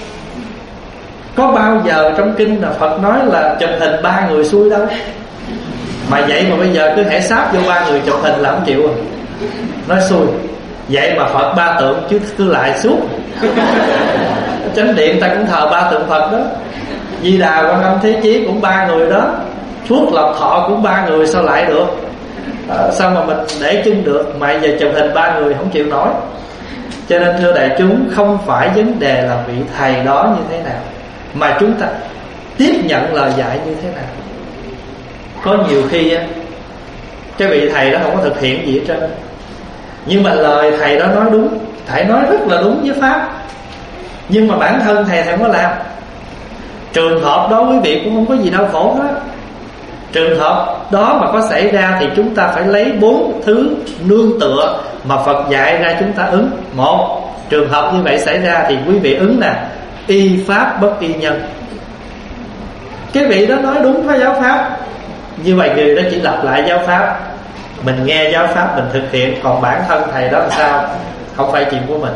Có bao giờ trong kinh là Phật nói là chụp hình ba người xui đâu. Mà vậy mà bây giờ cứ hễ sáp vô ba người chụp hình là không chịu à. Nói xui. Vậy mà Phật ba tượng chứ cứ lại suốt. Chánh điện ta cũng thờ ba tượng Phật đó. Di Đà, Quan Âm, Thế Chí cũng ba người đó. Phước Lộc Thọ cũng ba người, sao lại được? À, sao mà mình để chân được? Mà giờ chụp hình ba người không chịu nổi. Cho nên thưa đại chúng, không phải vấn đề là vị thầy đó như thế nào, mà chúng ta tiếp nhận lời dạy như thế nào. Có nhiều khi á, cái vị thầy đó không có thực hiện gì hết trơn, nhưng mà lời thầy đó nói đúng, thầy nói rất là đúng với pháp, nhưng mà bản thân thầy thầy không có làm. Trường hợp đó quý vị cũng không có gì đau khổ hết. Trường hợp đó mà có xảy ra thì chúng ta phải lấy bốn thứ nương tựa mà Phật dạy ra chúng ta ứng. Một, trường hợp như vậy xảy ra thì quý vị ứng nè: y pháp bất y nhân. Cái vị đó nói đúng với giáo pháp, như vậy người đó chỉ lặp lại giáo pháp, mình nghe giáo pháp mình thực hiện. Còn bản thân thầy đó làm sao, không phải chuyện của mình.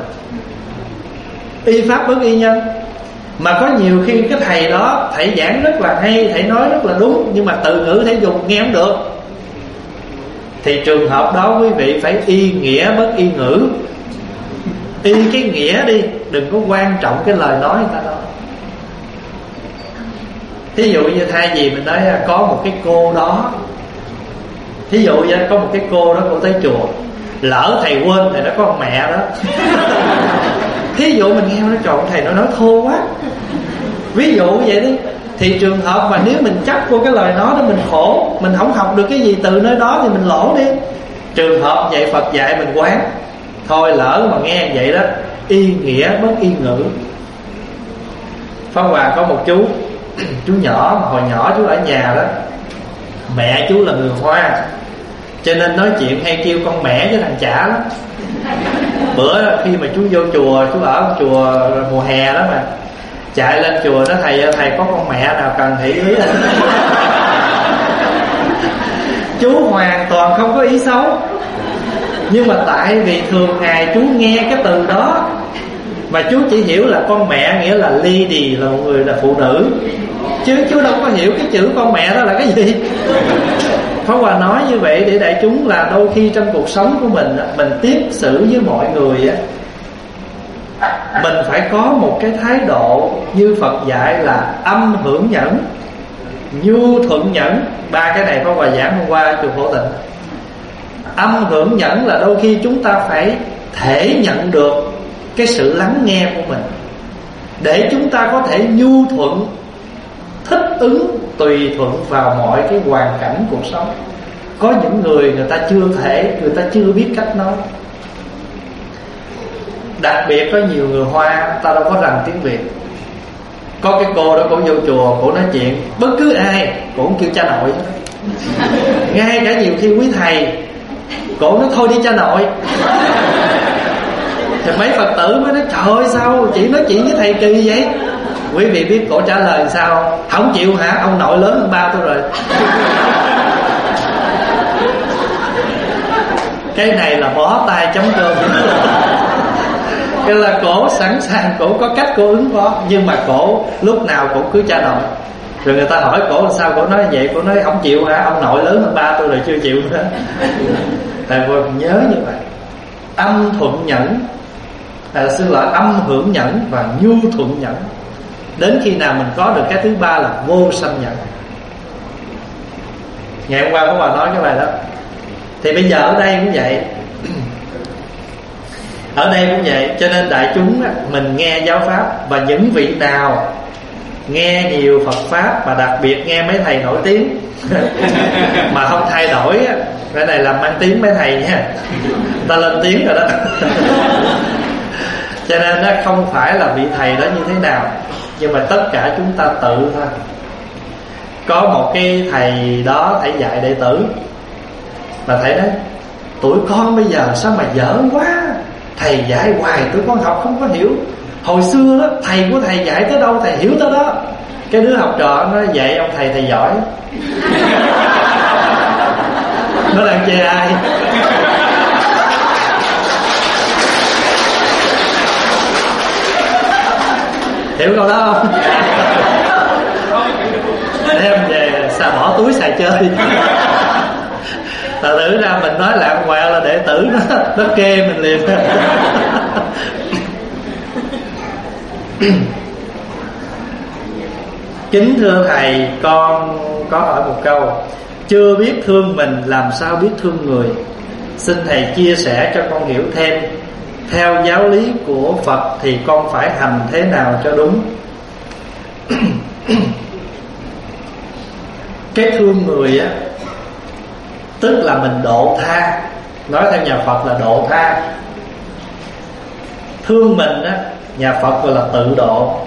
Y pháp bất y nhân. Mà có nhiều khi cái thầy đó, thầy giảng rất là hay, thầy nói rất là đúng, nhưng mà từ ngữ thầy dùng nghe không được, thì trường hợp đó quý vị phải y nghĩa bất y ngữ. Y cái nghĩa đi, đừng có quan trọng cái lời nói người ta đâu. Thí dụ như thay vì mình nói có một cái cô đó, thí dụ như có một cái cô đó, cô tới chùa, lỡ thầy quên thầy đã có con mẹ đó. Thí dụ mình nghe nói trộn thầy nó nói thô quá, ví dụ vậy đi, thì trường hợp mà nếu mình chấp vô cái lời nói đó mình khổ, mình không học được cái gì từ nơi đó thì mình lỗ đi. Trường hợp vậy Phật dạy mình quán, thôi lỡ mà nghe vậy đó, y nghĩa bất y ngữ. Pháp Hòa có một chú, chú nhỏ mà hồi nhỏ chú ở nhà đó, mẹ chú là người Hoa, cho nên nói chuyện hay kêu con mẹ với thằng chả lắm. Bữa khi mà chú vô chùa, chú ở chùa mùa hè đó mà, chạy lên chùa nói thầy thầy có con mẹ nào cần thị ý. Chú hoàn toàn không có ý xấu, nhưng mà tại vì thường ngày chú nghe cái từ đó, mà chú chỉ hiểu là con mẹ nghĩa là lady, là một người là phụ nữ, chứ chú đâu có hiểu cái chữ con mẹ đó là cái gì. Pháp Hòa nói như vậy để đại chúng là đôi khi trong cuộc sống của mình, mình tiếp xử với mọi người á, mình phải có một cái thái độ như Phật dạy là âm hưởng nhẫn, nhu thuận nhẫn. Ba cái này Pháp Hòa giảng hôm qua ở chùa Phổ Tịnh. Âm hưởng nhẫn là đôi khi chúng ta phải thể nhận được cái sự lắng nghe của mình, để chúng ta có thể nhu thuận, thích ứng, tùy thuận vào mọi cái hoàn cảnh cuộc sống. Có những người người ta chưa thể, người ta chưa biết cách nói. Đặc biệt có nhiều người Hoa, ta đâu có rành tiếng Việt. Có cái cô đó, cô vô chùa, cô nói chuyện bất cứ ai, cô cũng kêu cha nội. Ngay cả nhiều khi quý thầy, cô nói thôi đi cha nội. Thì mấy Phật tử mới nói trời ơi sao chị nói chuyện với thầy kỳ vậy. Quý vị biết cổ trả lời sao? Không chịu hả? Ông nội lớn hơn ba tôi rồi. Cái này là bó tay chấm cơm. Cái là cổ sẵn sàng, cổ có cách cổ ứng phó, nhưng mà cổ lúc nào cũng cứ cha nội. Rồi người ta hỏi cổ là sao, cổ nói vậy, cổ nói không chịu hả? Ông nội lớn hơn ba tôi rồi chưa chịu nữa. Tại vì nhớ như vậy. Âm thuận nhẫn, à, xin lỗi, âm hưởng nhẫn và nhu thuận nhẫn. Đến khi nào mình có được cái thứ ba là vô sanh nhẫn. Ngày hôm qua có bà nói cái bài đó. Thì bây giờ ở đây cũng vậy. Ở đây cũng vậy. Cho nên đại chúng mình nghe giáo pháp, và những vị nào nghe nhiều Phật Pháp, mà đặc biệt nghe mấy thầy nổi tiếng mà không thay đổi á, cái này làm mang tiếng mấy thầy nha, ta lên tiếng rồi đó. Cho nên nó không phải là vị thầy đó như thế nào, nhưng mà tất cả chúng ta tự thôi. Có một cái thầy đó, thầy dạy đệ tử, mà thầy nói tụi con bây giờ sao mà dở quá, thầy dạy hoài tụi con học không có hiểu. Hồi xưa đó thầy của thầy dạy tới đâu thầy hiểu tới đó. Cái đứa học trò nó dạy ông thầy thầy giỏi. Nó đang chê ai? Hiểu câu đó không? Đem về xà bỏ túi xài chơi. Thật tử ra mình nói lạng quẹo là đệ tử nó, nó kê mình liền. Kính thưa thầy, con có hỏi một câu: chưa biết thương mình làm sao biết thương người? Xin thầy chia sẻ cho con hiểu thêm. Theo giáo lý của Phật thì con phải hành thế nào cho đúng? Cái thương người á, tức là mình độ tha. Nói theo nhà Phật là độ tha. Thương mình á, nhà Phật gọi là tự độ.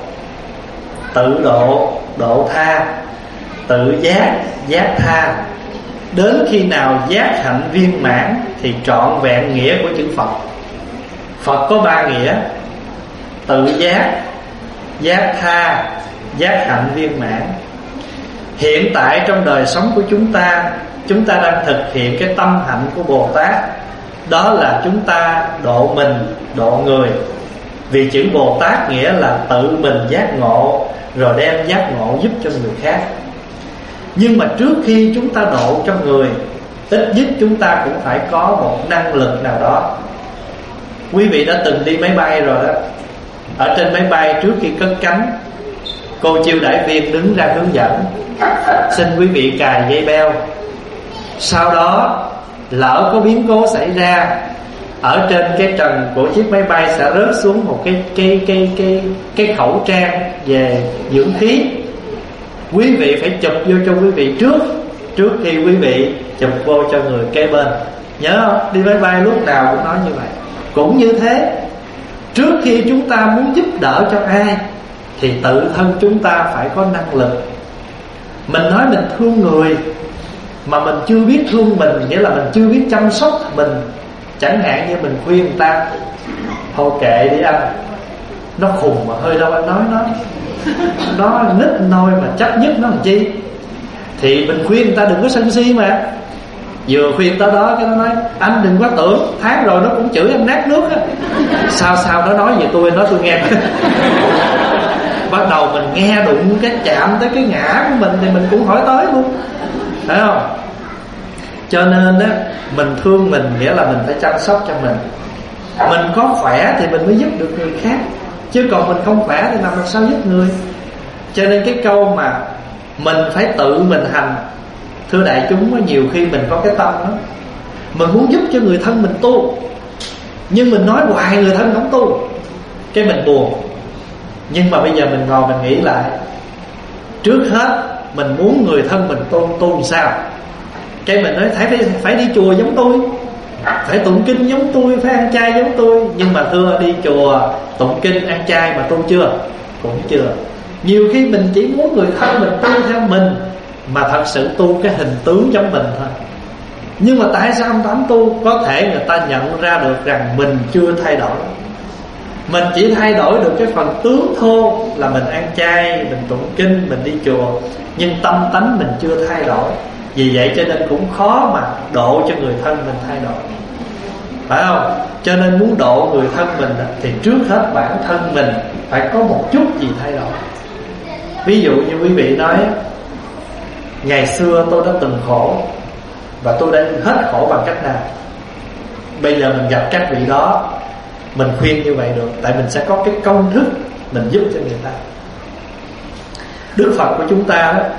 Tự độ, độ tha. Tự giác, giác tha. Đến khi nào giác hạnh viên mãn thì trọn vẹn nghĩa của chữ Phật. Phật có ba nghĩa: tự giác, giác tha, giác hạnh viên mãn. Hiện tại trong đời sống của chúng ta, chúng ta đang thực hiện cái tâm hạnh của Bồ Tát. Đó là chúng ta độ mình, độ người. Vì chữ Bồ Tát nghĩa là tự mình giác ngộ, rồi đem giác ngộ giúp cho người khác. Nhưng mà trước khi chúng ta độ cho người, ít nhất chúng ta cũng phải có một năng lực nào đó. Quý vị đã từng đi máy bay rồi đó. Ở trên máy bay trước khi cất cánh, cô chiêu đãi viên đứng ra hướng dẫn: xin quý vị cài dây beo. Sau đó lỡ có biến cố xảy ra, ở trên cái trần của chiếc máy bay sẽ rớt xuống một cái cái cái cái cái khẩu trang về dưỡng khí. Quý vị phải chụp vô cho quý vị trước, trước khi quý vị chụp vô cho người kế bên. Nhớ không? Đi máy bay lúc nào cũng nói như vậy. Cũng như thế, trước khi chúng ta muốn giúp đỡ cho ai thì tự thân chúng ta phải có năng lực. Mình nói mình thương người mà mình chưa biết thương mình, nghĩa là mình chưa biết chăm sóc mình. Chẳng hạn như mình khuyên người ta: thôi kệ đi anh, nó khùng mà hơi đâu anh nói nó, nó nít nôi mà chấp nhất nó làm chi. Thì mình khuyên người ta đừng có sân si mà. Vừa khuyên tới đó cái nó nói: anh đừng có tưởng, tháng rồi nó cũng chửi em nát nước á. Sao sao nó nói về tôi, nói tôi nghe. Bắt đầu mình nghe đụng cái chạm tới cái ngã của mình thì mình cũng hỏi tới luôn, phải không? Cho nên á, mình thương mình nghĩa là mình phải chăm sóc cho mình. Mình có khỏe thì mình mới giúp được người khác, chứ còn mình không khỏe thì làm sao giúp người. Cho nên cái câu mà mình phải tự mình hành, thưa đại chúng, nhiều khi mình có cái tâm đó, mình muốn giúp cho người thân mình tu, nhưng mình nói hoài người thân không tu, cái mình buồn. Nhưng mà bây giờ mình ngồi mình nghĩ lại, trước hết mình muốn người thân mình tu, tu làm sao? Cái mình nói phải, phải đi chùa giống tôi, phải tụng kinh giống tôi, phải ăn chay giống tôi. Nhưng mà thưa, đi chùa, tụng kinh, ăn chay mà tu chưa? Cũng chưa. Nhiều khi mình chỉ muốn người thân mình tu theo mình, mà thật sự tu cái hình tướng giống mình thôi. Nhưng mà tại sao ông Tám tu? Có thể người ta nhận ra được rằng mình chưa thay đổi. Mình chỉ thay đổi được cái phần tướng thô là mình ăn chay, mình tụng kinh, mình đi chùa, nhưng tâm tánh mình chưa thay đổi. Vì vậy cho nên cũng khó mà độ cho người thân mình thay đổi, phải không? Cho nên muốn độ người thân mình thì trước hết bản thân mình phải có một chút gì thay đổi. Ví dụ như quý vị nói: ngày xưa tôi đã từng khổ và tôi đã hết khổ bằng cách nào. Bây giờ mình gặp các vị đó, mình khuyên như vậy được, tại mình sẽ có cái công thức mình giúp cho người ta. Đức Phật của chúng ta đó,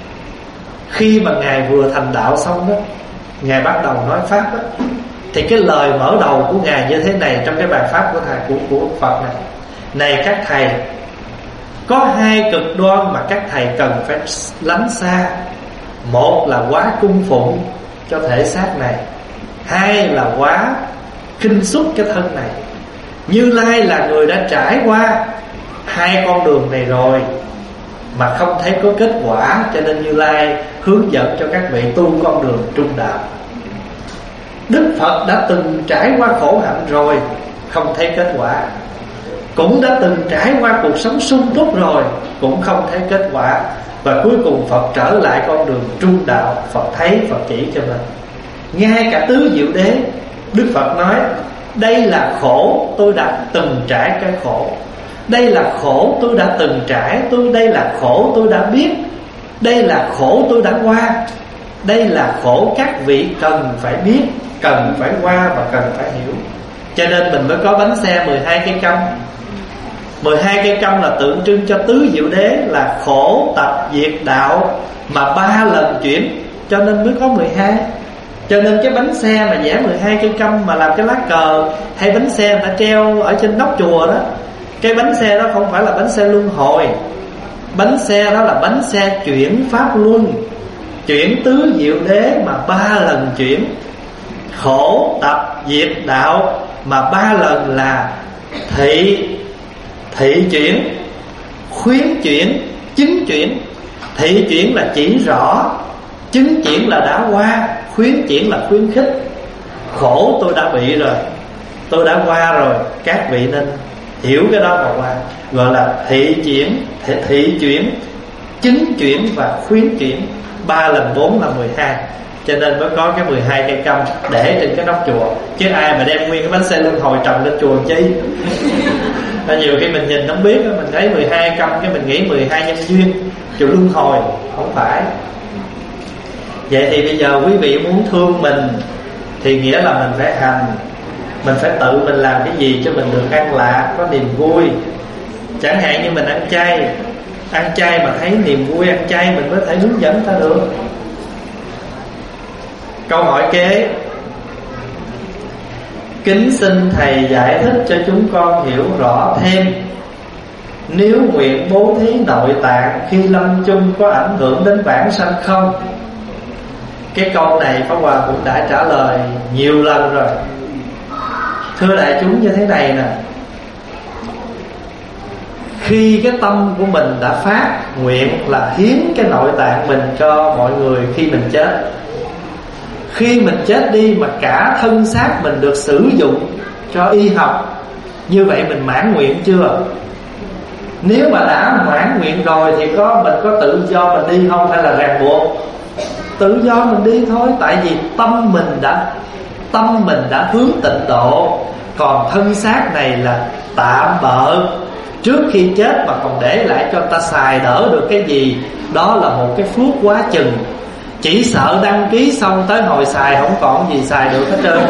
khi mà Ngài vừa thành đạo xong đó, Ngài bắt đầu nói Pháp đó, thì cái lời mở đầu của Ngài như thế này trong cái bài Pháp của Thầy của, của Phật này: này các thầy, Có hai cực đoan mà các thầy cần phải lánh xa. Một là quá cung phụng cho thể xác này, hai là quá khinh suất cái thân này. Như Lai là người đã trải qua hai con đường này rồi mà không thấy có kết quả, cho nên Như Lai hướng dẫn cho các vị tu con đường trung đạo. Đức Phật đã từng trải qua khổ hạnh rồi, không thấy kết quả. Cũng đã từng trải qua cuộc sống sung túc rồi, cũng không thấy kết quả. Và cuối cùng Phật trở lại con đường trung đạo. Phật thấy, Phật chỉ cho mình. Ngay cả tứ diệu đế, Đức Phật nói đây là khổ, tôi đã từng trải cái khổ. Đây là khổ tôi đã từng trải, tôi đây là khổ tôi đã biết. Đây là khổ tôi đã qua. Đây là khổ các vị cần phải biết, cần phải qua và cần phải hiểu. Cho nên mình mới có bánh xe mười hai cây câm. Mười hai cây câm là tượng trưng cho tứ diệu đế, là khổ tập diệt đạo mà ba lần chuyển, cho nên mới có mười hai. Cho nên cái bánh xe mà vẽ mười hai cây câm mà làm cái lá cờ hay bánh xe người ta treo ở trên nóc chùa đó, cái bánh xe đó không phải là bánh xe luân hồi. Bánh xe đó là bánh xe chuyển pháp luân, chuyển tứ diệu đế mà ba lần chuyển. Khổ tập diệt đạo mà ba lần là thị thị chuyển, khuyến chuyển, chứng chuyển. Thị chuyển là chỉ rõ, chứng chuyển là đã qua, khuyến chuyển là khuyến khích. Khổ tôi đã bị rồi, tôi đã qua rồi, các vị nên hiểu cái đó mà qua. Gọi là thị chuyển, thị, thị chuyển, chứng chuyển và khuyến chuyển. Ba lần bốn là mười hai. Cho nên mới có cái mười hai cây câm để trên cái nóc chùa. Chứ ai mà đem nguyên cái bánh xe luân hồi trồng lên chùa chi. Nhiều khi mình nhìn không biết, mình thấy mười hai câm cái mình nghĩ mười hai nhân duyên chùa luân hồi. Không phải. Vậy thì bây giờ quý vị muốn thương mình thì nghĩa là mình phải hành. Mình phải tự mình làm cái gì cho mình được an lạc, có niềm vui. Chẳng hạn như mình ăn chay, ăn chay mà thấy niềm vui ăn chay, mình có thể hướng dẫn ta được. Câu hỏi kế: kính xin thầy giải thích cho chúng con hiểu rõ thêm, nếu nguyện bố thí nội tạng khi lâm chung có ảnh hưởng đến vãng sanh không? Cái câu này Pháp Hòa cũng đã trả lời nhiều lần rồi. Thưa đại chúng, như thế này nè, khi cái tâm của mình đã phát nguyện là hiến cái nội tạng mình cho mọi người khi mình chết, khi mình chết đi mà cả thân xác mình được sử dụng cho y học, như vậy mình mãn nguyện chưa? Nếu mà đã mãn nguyện rồi thì có mình có tự do mình đi không, hay là ràng buộc? Tự do mình đi thôi. Tại vì tâm mình đã Tâm mình đã hướng tịnh độ. Còn thân xác này là tạm bợ, trước khi chết mà còn để lại cho ta xài đỡ được cái gì, đó là một cái phước quá chừng. Chỉ sợ đăng ký xong tới hồi xài không còn gì xài được hết trơn.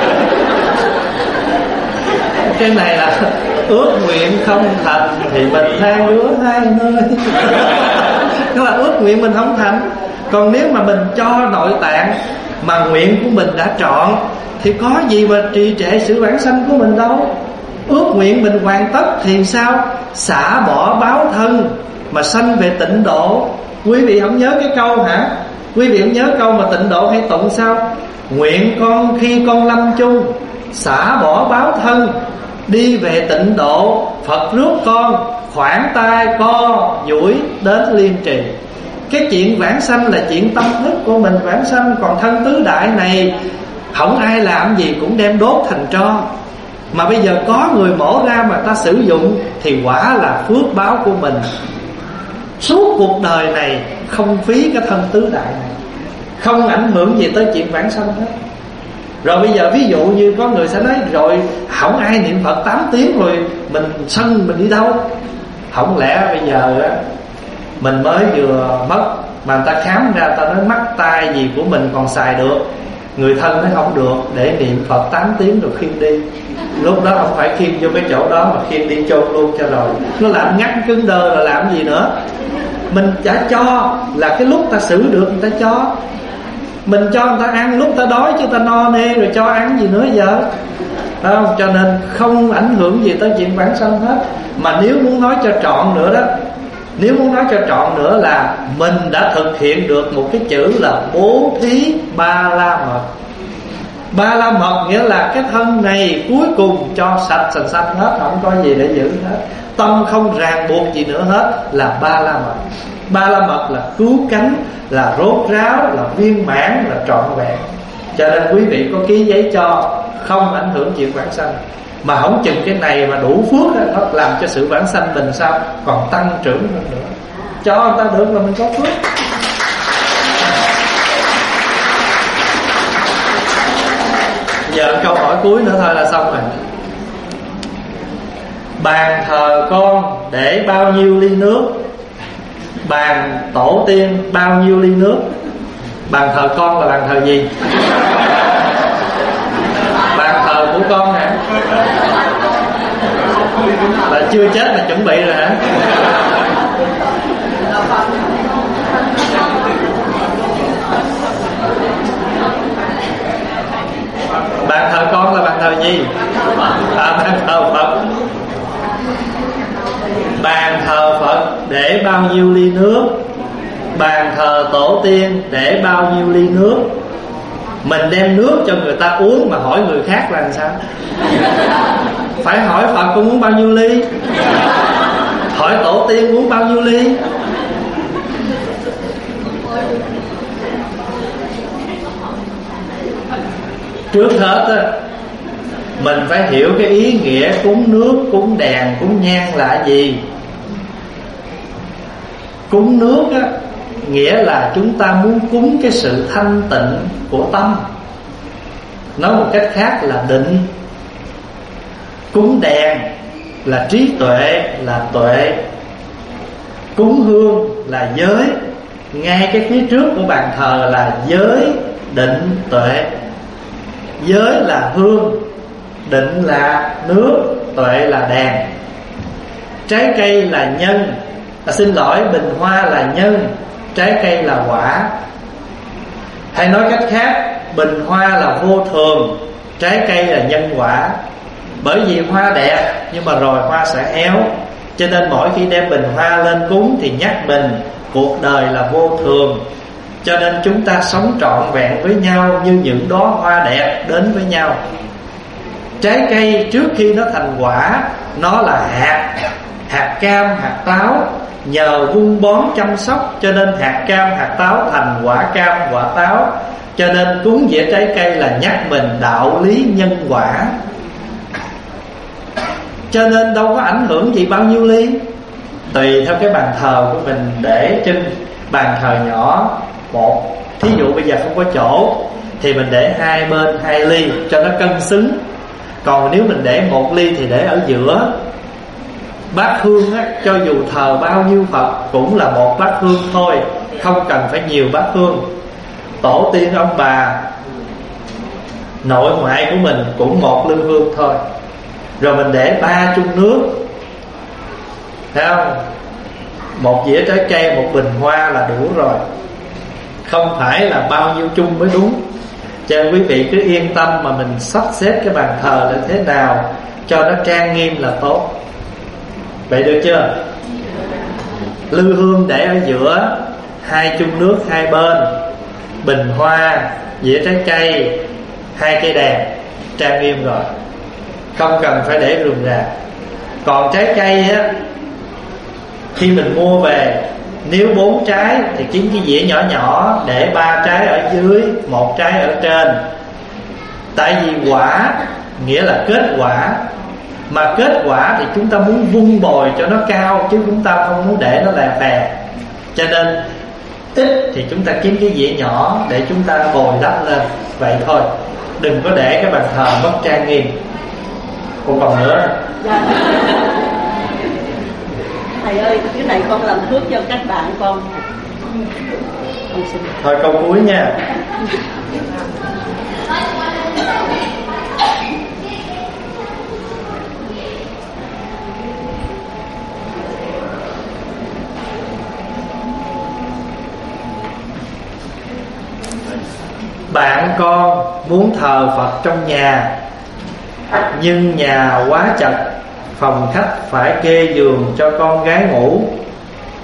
Cái này là ước nguyện không thành thì mình than đứa hai nơi. Đó là ước nguyện mình không thành. Còn nếu mà mình cho nội tạng mà nguyện của mình đã trọn thì có gì mà trì trệ sự vãng sanh của mình đâu. Ước nguyện mình hoàn tất thì sao? Xả bỏ báo thân mà sanh về tịnh độ. Quý vị không nhớ cái câu hả? Quý vị không nhớ câu mà tịnh độ hay tụng sao? Nguyện con khi con lâm chung xả bỏ báo thân, đi về tịnh độ. Phật rước con khoảng tay co duỗi đến liên trì. Cái chuyện vãng sanh là chuyện tâm thức của mình vãng sanh. Còn thân tứ đại này không ai làm gì cũng đem đốt thành tro. Mà bây giờ có người mổ ra mà ta sử dụng thì quả là phước báo của mình. Suốt cuộc đời này không phí cái thân tứ đại này, không ảnh hưởng gì tới chuyện vãng sanh hết. Rồi bây giờ ví dụ như có người sẽ nói rồi không ai niệm Phật tám tiếng rồi mình sân mình đi đâu. Không lẽ bây giờ á mình mới vừa mất mà người ta khám ra ta nói mắt tai gì của mình còn xài được, người thân nó không được, để niệm Phật tám tiếng rồi khiêng đi. Lúc đó không phải khiêng vô cái chỗ đó mà khiêng đi chôn luôn cho rồi. Nó làm ngắt cứng đơ rồi làm gì nữa. Mình đã cho là cái lúc ta xử được người ta cho. Mình cho người ta ăn lúc ta đói chứ ta no nê rồi cho ăn gì nữa giờ. Không? Cho nên không ảnh hưởng gì tới chuyện vãng sanh hết. Mà nếu muốn nói cho trọn nữa đó Nếu muốn nói cho trọn nữa là mình đã thực hiện được một cái chữ là bố thí ba la mật. Ba la mật nghĩa là cái thân này cuối cùng cho sạch sành sanh hết, không có gì để giữ hết, tâm không ràng buộc gì nữa hết, là ba la mật. Ba la mật là cứu cánh, là rốt ráo, là viên mãn, là trọn vẹn. Cho nên quý vị có ký giấy cho, không ảnh hưởng chuyện vãng sanh. Mà không chừng cái này mà đủ phước đó, nó làm cho sự vãng sanh mình sao còn tăng trưởng hơn nữa. Cho người ta được là mình có phước. Giờ câu hỏi cuối nữa thôi là xong rồi. Bàn thờ con để bao nhiêu ly nước? Bàn tổ tiên bao nhiêu ly nước? Bàn thờ con là bàn thờ gì? Bàn thờ của con hả? Là chưa chết mà chuẩn bị rồi hả? Bàn thờ con là bàn thờ gì? À, bàn thờ Phật. Bàn thờ Phật để bao nhiêu ly nước? Bàn thờ tổ tiên để bao nhiêu ly nước? Mình đem nước cho người ta uống mà hỏi người khác là làm sao? Phải hỏi Phật con uống bao nhiêu ly, hỏi tổ tiên uống bao nhiêu ly. Trước hết á, mình phải hiểu cái ý nghĩa cúng nước, cúng đèn, cúng nhang là gì. Cúng nước á, nghĩa là chúng ta muốn cúng cái sự thanh tịnh của tâm. Nói một cách khác là định. Cúng đèn là trí tuệ, là tuệ. Cúng hương là giới. Ngay cái phía trước của bàn thờ là giới, định, tuệ. Giới là hương, định là nước, tuệ là đèn. Trái cây là nhân, à, xin lỗi, bình hoa là nhân, trái cây là quả. Hay nói cách khác, bình hoa là vô thường, trái cây là nhân quả. Bởi vì hoa đẹp nhưng mà rồi hoa sẽ héo, cho nên mỗi khi đem bình hoa lên cúng thì nhắc mình cuộc đời là vô thường. Cho nên chúng ta sống trọn vẹn với nhau như những đóa hoa đẹp đến với nhau. Trái cây trước khi nó thành quả, nó là hạt, hạt cam, hạt táo. Nhờ vun bón chăm sóc cho nên hạt cam, hạt táo thành quả cam, quả táo. Cho nên cúng dĩa trái cây là nhắc mình đạo lý nhân quả. Cho nên đâu có ảnh hưởng gì bao nhiêu ly. Tùy theo cái bàn thờ của mình để trên bàn thờ nhỏ một. Thí dụ bây giờ không có chỗ thì mình để hai bên hai ly cho nó cân xứng. Còn nếu mình để một ly thì để ở giữa. Bát hương á, cho dù thờ bao nhiêu Phật cũng là một bát hương thôi, không cần phải nhiều bát hương. Tổ tiên ông bà nội ngoại của mình cũng một lư hương thôi. Rồi mình để ba chung nước, thấy không? Một dĩa trái cây, một bình hoa là đủ rồi. Không phải là bao nhiêu chung mới đúng. Cho nên quý vị cứ yên tâm mà mình sắp xếp cái bàn thờ là thế nào cho nó trang nghiêm là tốt. Vậy được chưa? Lư hương để ở giữa, hai chung nước hai bên, bình hoa, dĩa trái cây, hai cây đèn, trang nghiêm rồi. Không cần phải để rườm rà. Còn trái cây á, khi mình mua về, nếu bốn trái thì kiếm cái dĩa nhỏ nhỏ, để ba trái ở dưới, một trái ở trên. Tại vì quả nghĩa là kết quả, mà kết quả thì chúng ta muốn vun bồi cho nó cao, chứ chúng ta không muốn để nó lè phè. Cho nên ít thì chúng ta kiếm cái dĩa nhỏ để chúng ta bồi đắp lên. Vậy thôi, đừng có để cái bàn thờ mất trang nghiêm. Cô còn nữa. Dạ. Thầy ơi, cái này con làm phước cho các bạn con. Con xin. Thôi câu cuối nha. Bạn con muốn thờ Phật trong nhà, nhưng nhà quá chật, phòng khách phải kê giường cho con gái ngủ.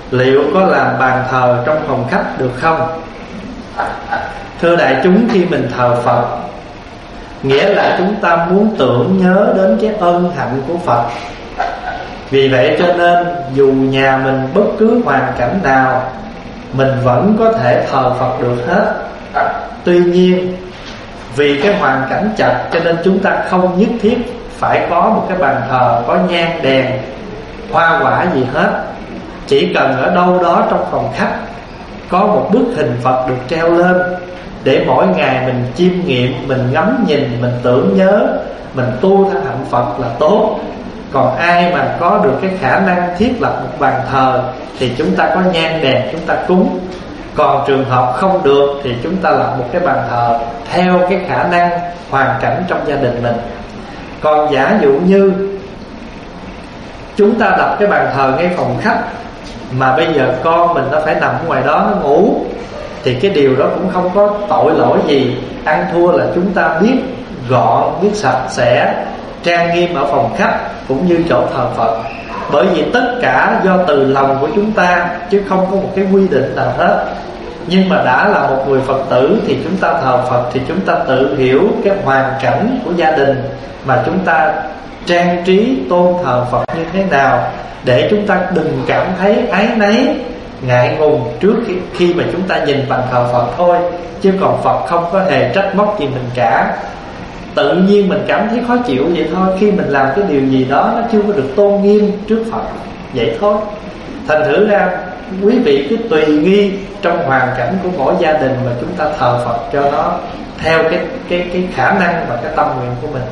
liệu có làm bàn thờ trong phòng khách được không? Thưa đại chúng, khi mình thờ Phật, nghĩa là chúng ta muốn tưởng nhớ đến cái ân hạnh của Phật. Vì vậy cho nên dù nhà mình bất cứ hoàn cảnh nào, mình vẫn có thể thờ Phật được hết. Tuy nhiên vì cái hoàn cảnh chật, cho nên chúng ta không nhất thiết phải có một cái bàn thờ có nhang đèn, hoa quả gì hết. Chỉ cần ở đâu đó trong phòng khách có một bức hình Phật được treo lên, để mỗi ngày mình chiêm nghiệm, mình ngắm nhìn, mình tưởng nhớ, mình tu theo hạnh Phật là tốt. Còn ai mà có được cái khả năng thiết lập một bàn thờ thì chúng ta có nhang đèn chúng ta cúng. Còn trường hợp không được thì chúng ta lập một cái bàn thờ theo cái khả năng, hoàn cảnh trong gia đình mình. Còn giả dụ như chúng ta lập cái bàn thờ ngay phòng khách, mà bây giờ con mình nó phải nằm ngoài đó nó ngủ, thì cái điều đó cũng không có tội lỗi gì. Ăn thua là chúng ta biết gọn, biết sạch sẽ, trang nghiêm ở phòng khách cũng như chỗ thờ Phật. Bởi vì tất cả do từ lòng của chúng ta, chứ không có một cái quy định nào hết. Nhưng mà đã là một người Phật tử thì chúng ta thờ Phật thì chúng ta tự hiểu cái hoàn cảnh của gia đình mà chúng ta trang trí tôn thờ Phật như thế nào, để chúng ta đừng cảm thấy áy náy, ngại ngùng trước khi, khi mà chúng ta nhìn bàn thờ Phật thôi. Chứ còn Phật không có hề trách móc gì mình cả. Tự nhiên mình cảm thấy khó chịu vậy thôi, khi mình làm cái điều gì đó nó chưa có được tôn nghiêm trước Phật, vậy thôi. Thành thử ra quý vị cứ tùy nghi trong hoàn cảnh của mỗi gia đình mà chúng ta thờ Phật cho nó theo cái cái cái khả năng và cái tâm nguyện của mình.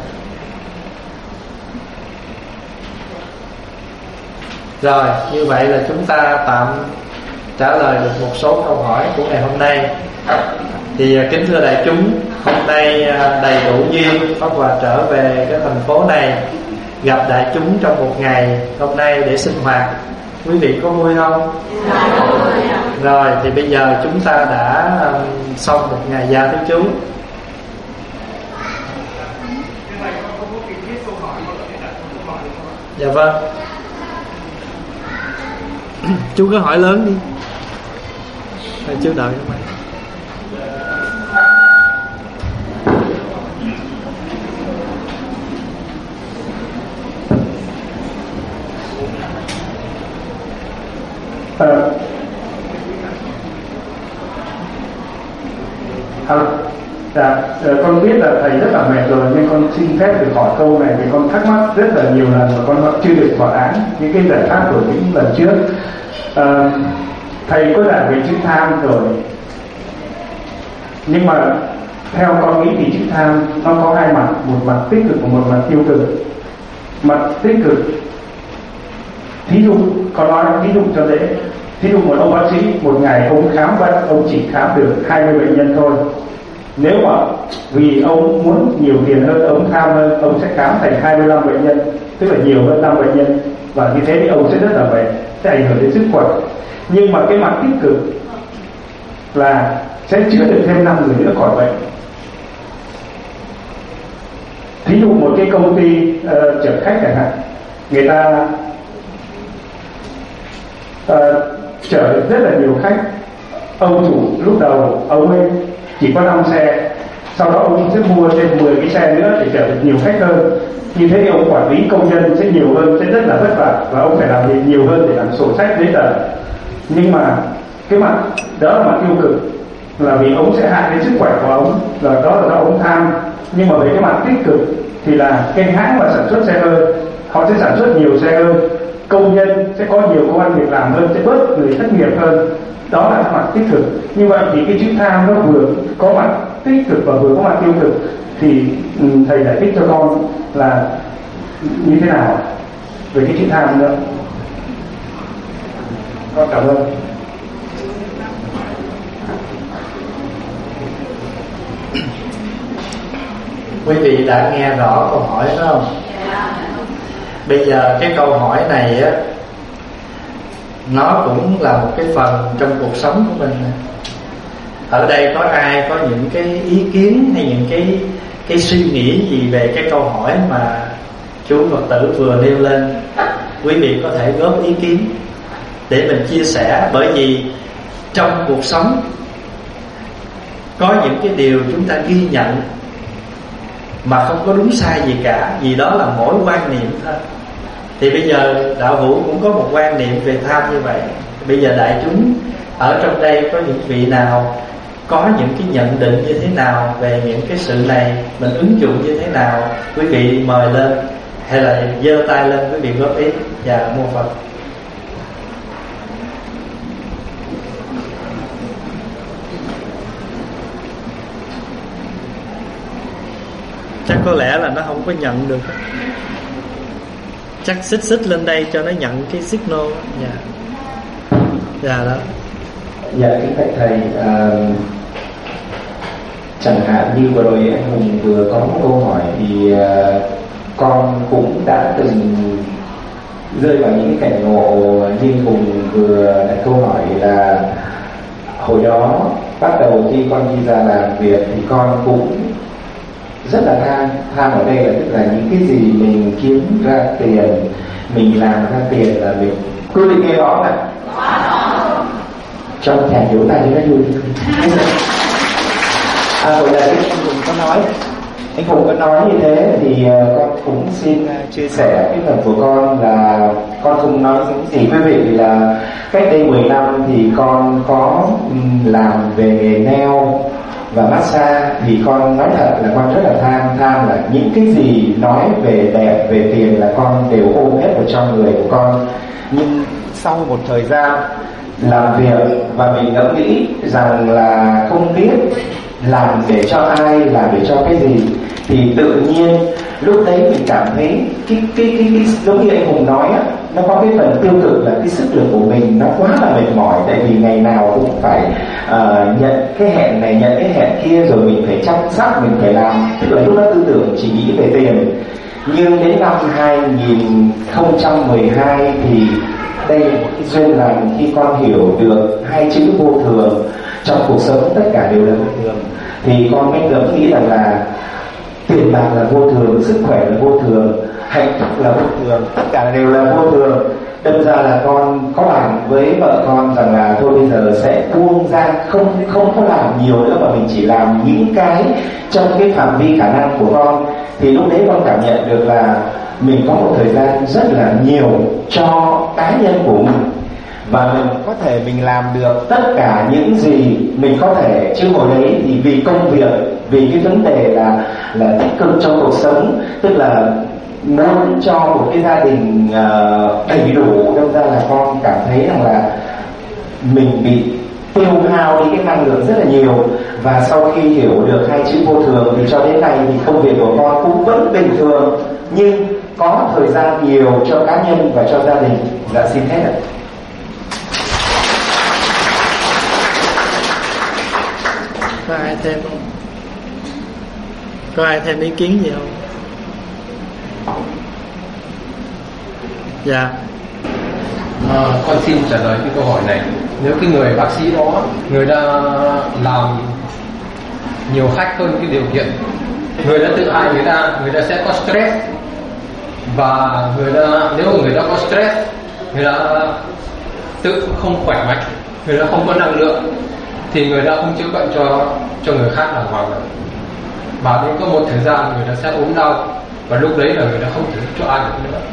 Rồi, như vậy là chúng ta tạm trả lời được một số câu hỏi của ngày hôm nay. Thì kính thưa đại chúng, hôm nay đầy đủ duyên Pháp Hòa trở về cái thành phố này, gặp đại chúng trong một ngày hôm nay để sinh hoạt. Quý vị có vui không? Rồi, thì bây giờ chúng ta đã xong một ngày gia thứ chú. Dạ vâng. Chú cứ hỏi lớn đi. Rồi chú đợi các bạn. Ờ. À, dạ, con biết là thầy rất là mệt rồi, nhưng con xin phép được hỏi câu này vì con thắc mắc rất là nhiều lần mà con vẫn chưa được thỏa án những cái giải pháp của những lần trước. À, thầy có giảng về chữ tham rồi, nhưng mà theo con nghĩ thì chữ tham nó có hai mặt, một mặt tích cực và một mặt tiêu cực. Mặt tích cực, thí dụ con nói thí dụ cho dễ, thí dụ một ông bác sĩ một ngày ông khám bệnh, ông chỉ khám được hai mươi bệnh nhân thôi. Nếu mà vì ông muốn nhiều tiền hơn, ông tham hơn, ông sẽ khám thành hai mươi lăm bệnh nhân, tức là nhiều hơn năm bệnh nhân, và như thế thì ông sẽ rất là mệt, sẽ ảnh hưởng đến sức khỏe. Nhưng mà cái mặt tích cực là sẽ chữa được thêm năm người nữa khỏi bệnh. Thí dụ một cái công ty uh, chở khách chẳng hạn, người ta uh, chở được rất là nhiều khách. Ông chủ lúc đầu ông ấy chỉ có năm xe, sau đó ông sẽ mua thêm mười cái xe nữa để chở được nhiều khách hơn. Như thế thì ông quản lý công nhân sẽ nhiều hơn, sẽ rất là vất vả, và ông phải làm việc nhiều hơn để làm sổ sách giấy tờ. Nhưng mà cái mặt đó là mặt tiêu cực, là vì ông sẽ hại đến sức khỏe của ông, rồi đó là do ông tham. Nhưng mà về cái mặt tích cực thì là cái hãng mà sản xuất xe hơi, họ sẽ sản xuất nhiều xe hơn, công nhân sẽ có nhiều công ăn việc làm hơn, sẽ bớt người thất nghiệp hơn. Đó là mặt tích cực. Như vậy thì cái chữ tham nó vừa có mặt tích cực và vừa có mặt tiêu cực. Thì thầy giải thích cho con là như thế nào về cái chữ tham nữa. Con cảm ơn. Quý vị đã nghe rõ câu hỏi đó không? Bây giờ cái câu hỏi này á, nó cũng là một cái phần trong cuộc sống của mình. Ở đây có ai có những cái ý kiến hay những cái cái suy nghĩ gì về cái câu hỏi mà chú Phật tử vừa nêu lên? Quý vị có thể góp ý kiến. để mình chia sẻ. Bởi vì trong cuộc sống có những cái điều chúng ta ghi nhận mà không có đúng sai gì cả, vì đó là mỗi quan niệm thôi. Thì bây giờ đạo hữu cũng có một quan niệm về tham như vậy. Bây giờ đại chúng ở trong đây có những vị nào có những cái nhận định như thế nào về những cái sự này, mình ứng dụng như thế nào, quý vị mời lên, hay là giơ tay lên quý vị góp ý. Và mô Phật. Chắc có lẽ là nó không có nhận được. Chắc xích xích lên đây cho nó nhận cái signal. Dạ. Dạ đó. Dạ kính thạch thầy, à, chẳng hạn như vừa rồi anh Hùng vừa có một câu hỏi thì à, con cũng đã từng rơi vào những cái cảnh ngộ như Hùng vừa đặt câu hỏi là hồi đó bắt đầu khi con đi ra làm việc thì con cũng rất là tham. Tham ở đây là tức là những cái gì mình kiếm ra tiền, mình làm ra tiền là mình. Quý vị nghe rõ này, trong nhà vỗ tay cho nó vui. À, hồi nãy anh Hùng có nói, anh Hùng có nói như thế thì uh, con cũng xin uh, chia sẻ cái phần của con là con không nói những gì quý vị là cách đây mười năm thì con có um, làm về nghề nail và massage, thì con nói thật là con rất là tham. Tham là những cái gì nói về đẹp, về tiền là con đều ôm hết vào trong người của con. Nhưng sau một thời gian làm việc và mình ngẫm nghĩ rằng là không biết làm để cho ai, làm để cho cái gì, thì tự nhiên lúc đấy mình cảm thấy cái cái cái, cái giống như anh Hùng nói á, nó có cái phần tiêu cực là cái sức lực của mình nó quá là mệt mỏi, tại vì ngày nào cũng phải uh, nhận cái hẹn này, nhận cái hẹn kia, rồi mình phải chăm sóc, mình phải làm, tức là lúc đó tư tưởng chỉ nghĩ về tiền. Nhưng đến năm hai không một hai thì đây là một cái duyên lành khi con hiểu được hai chữ vô thường. Trong cuộc sống tất cả đều là vô thường, thì con mới ngẫm nghĩ rằng là tiền bạc là vô thường, sức khỏe là vô thường, hạnh phúc là vô thường, tất cả đều là vô thường. Đâm ra là con có bàn với vợ con rằng là thôi bây giờ sẽ buông ra, không không có làm nhiều nữa mà mình chỉ làm những cái trong cái phạm vi khả năng của con. Thì lúc đấy con cảm nhận được là mình có một thời gian rất là nhiều cho cá nhân của mình, và mình có thể mình làm được tất cả những gì mình có thể. Chứ hồi đấy thì vì công việc, vì cái vấn đề là là tích cực trong cuộc sống, tức là muốn cho một cái gia đình uh, đầy đủ, đâm ra là con cảm thấy rằng là mình bị tiêu hao đi cái năng lượng rất là nhiều. Và sau khi hiểu được hai chữ vô thường thì cho đến nay thì công việc của con cũng vẫn bình thường, nhưng có thời gian nhiều cho cá nhân và cho gia đình. Dạ xin hết ạ. Có ai thêm không? Có ai thêm ý kiến gì không? Dạ. À, con xin trả lời cái câu hỏi này. Nếu cái người bác sĩ đó, người ta làm nhiều khách hơn cái điều kiện, người ta tự hại người ta, người ta sẽ có stress. Và người ta, nếu người ta có stress, người ta tự không khỏe mạnh, người ta không có năng lượng, thì người ta không chữa bệnh cho cho người khác đàng hoàng được. Và đến có một thời gian người ta sẽ ốm đau, và lúc đấy là người ta không thể giúp cho ai được nữa.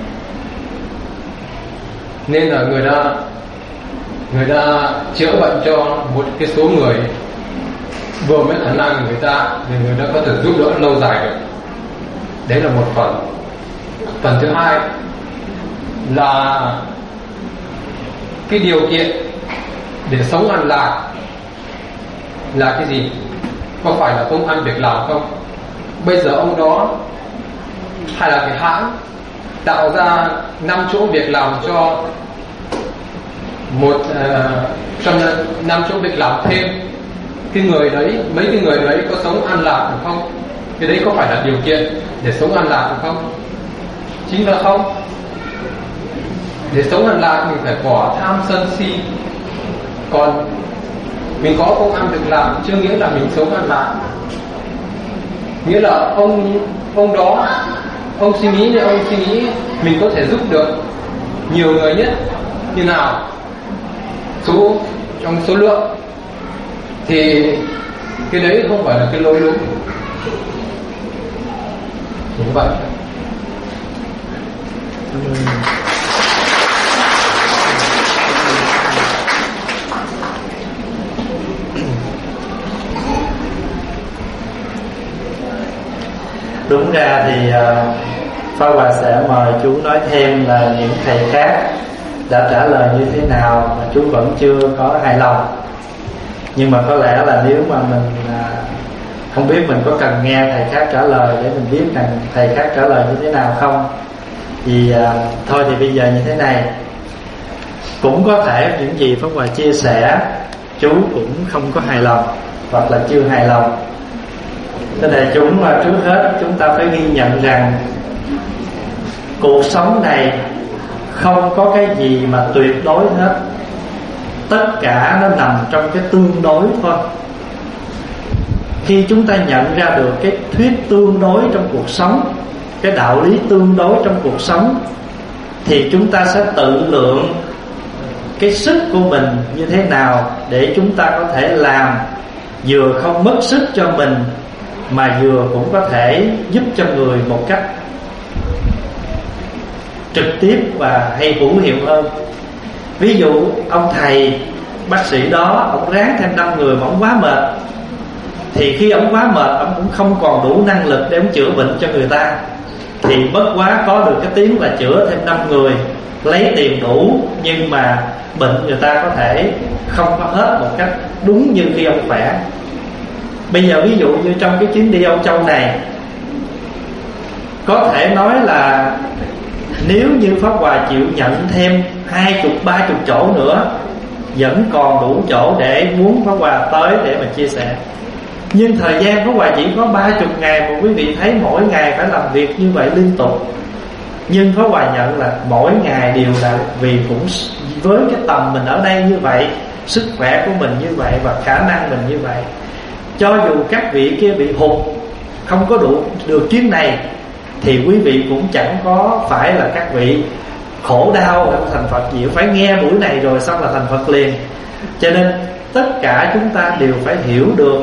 Nên là người ta người ta chữa bệnh cho một cái số người vừa mới khả năng của người ta, thì người ta có thể giúp đỡ lâu dài được. Đấy là một phần. Phần thứ hai là cái điều kiện để sống an lạc là cái gì? Có phải là công ăn việc làm không? Bây giờ ông đó hay là cái hãng tạo ra năm chỗ việc làm cho một uh, trong năm chỗ việc làm thêm, cái người đấy, mấy cái người đấy có sống an lạc được không? Cái đấy có phải là điều kiện để sống an lạc được không? Chính là không. Để sống an lạc mình phải bỏ tham sân si. Còn mình có công ăn việc làm chưa nghĩa là mình sống an lạc. Nghĩa là ông ông đó, ông suy nghĩ này, ông suy nghĩ mình có thể giúp được nhiều người nhất như nào, số trong số lượng thì cái đấy không phải là cái lối đúng. Đúng vậy. Đúng ra thì uh, Pháp Hòa sẽ mời chú nói thêm là những thầy khác đã trả lời như thế nào mà chú vẫn chưa có hài lòng. Nhưng mà có lẽ là nếu mà mình uh, không biết mình có cần nghe thầy khác trả lời để mình biết rằng thầy khác trả lời như thế nào không. Thì uh, thôi thì bây giờ như thế này, cũng có thể những gì Pháp Hòa chia sẻ chú cũng không có hài lòng hoặc là chưa hài lòng. Thế này chúng mà trước hết chúng ta phải ghi nhận rằng cuộc sống này không có cái gì mà tuyệt đối hết. Tất cả nó nằm trong cái tương đối thôi. Khi chúng ta nhận ra được cái thuyết tương đối trong cuộc sống, cái đạo lý tương đối trong cuộc sống, thì chúng ta sẽ tự lượng cái sức của mình như thế nào để chúng ta có thể làm vừa không mất sức cho mình mà vừa cũng có thể giúp cho người một cách trực tiếp và hay hữu hiệu hơn. Ví dụ ông thầy bác sĩ đó, ông ráng thêm năm người mà ông quá mệt, thì khi ông quá mệt, ông cũng không còn đủ năng lực để ông chữa bệnh cho người ta, thì bất quá có được cái tiếng là chữa thêm năm người, lấy tiền đủ, nhưng mà bệnh người ta có thể không có hết một cách đúng như khi ông khỏe. Bây giờ ví dụ như trong cái chuyến đi Âu Châu này, có thể nói là nếu như Pháp Hòa chịu nhận thêm hai chục ba chục chỗ nữa, vẫn còn đủ chỗ để muốn Pháp Hòa tới để mà chia sẻ. Nhưng thời gian Pháp Hòa chỉ có ba chục ngày, mà quý vị thấy mỗi ngày phải làm việc như vậy liên tục. Nhưng Pháp Hòa nhận là mỗi ngày đều là vì cũng với cái tầm mình ở đây như vậy, sức khỏe của mình như vậy và khả năng mình như vậy, cho dù các vị kia bị hụt, không có đủ được chuyến này, thì quý vị cũng chẳng có phải là các vị khổ đau thành Phật gì, phải nghe buổi này rồi xong là thành Phật liền. Cho nên tất cả chúng ta đều phải hiểu được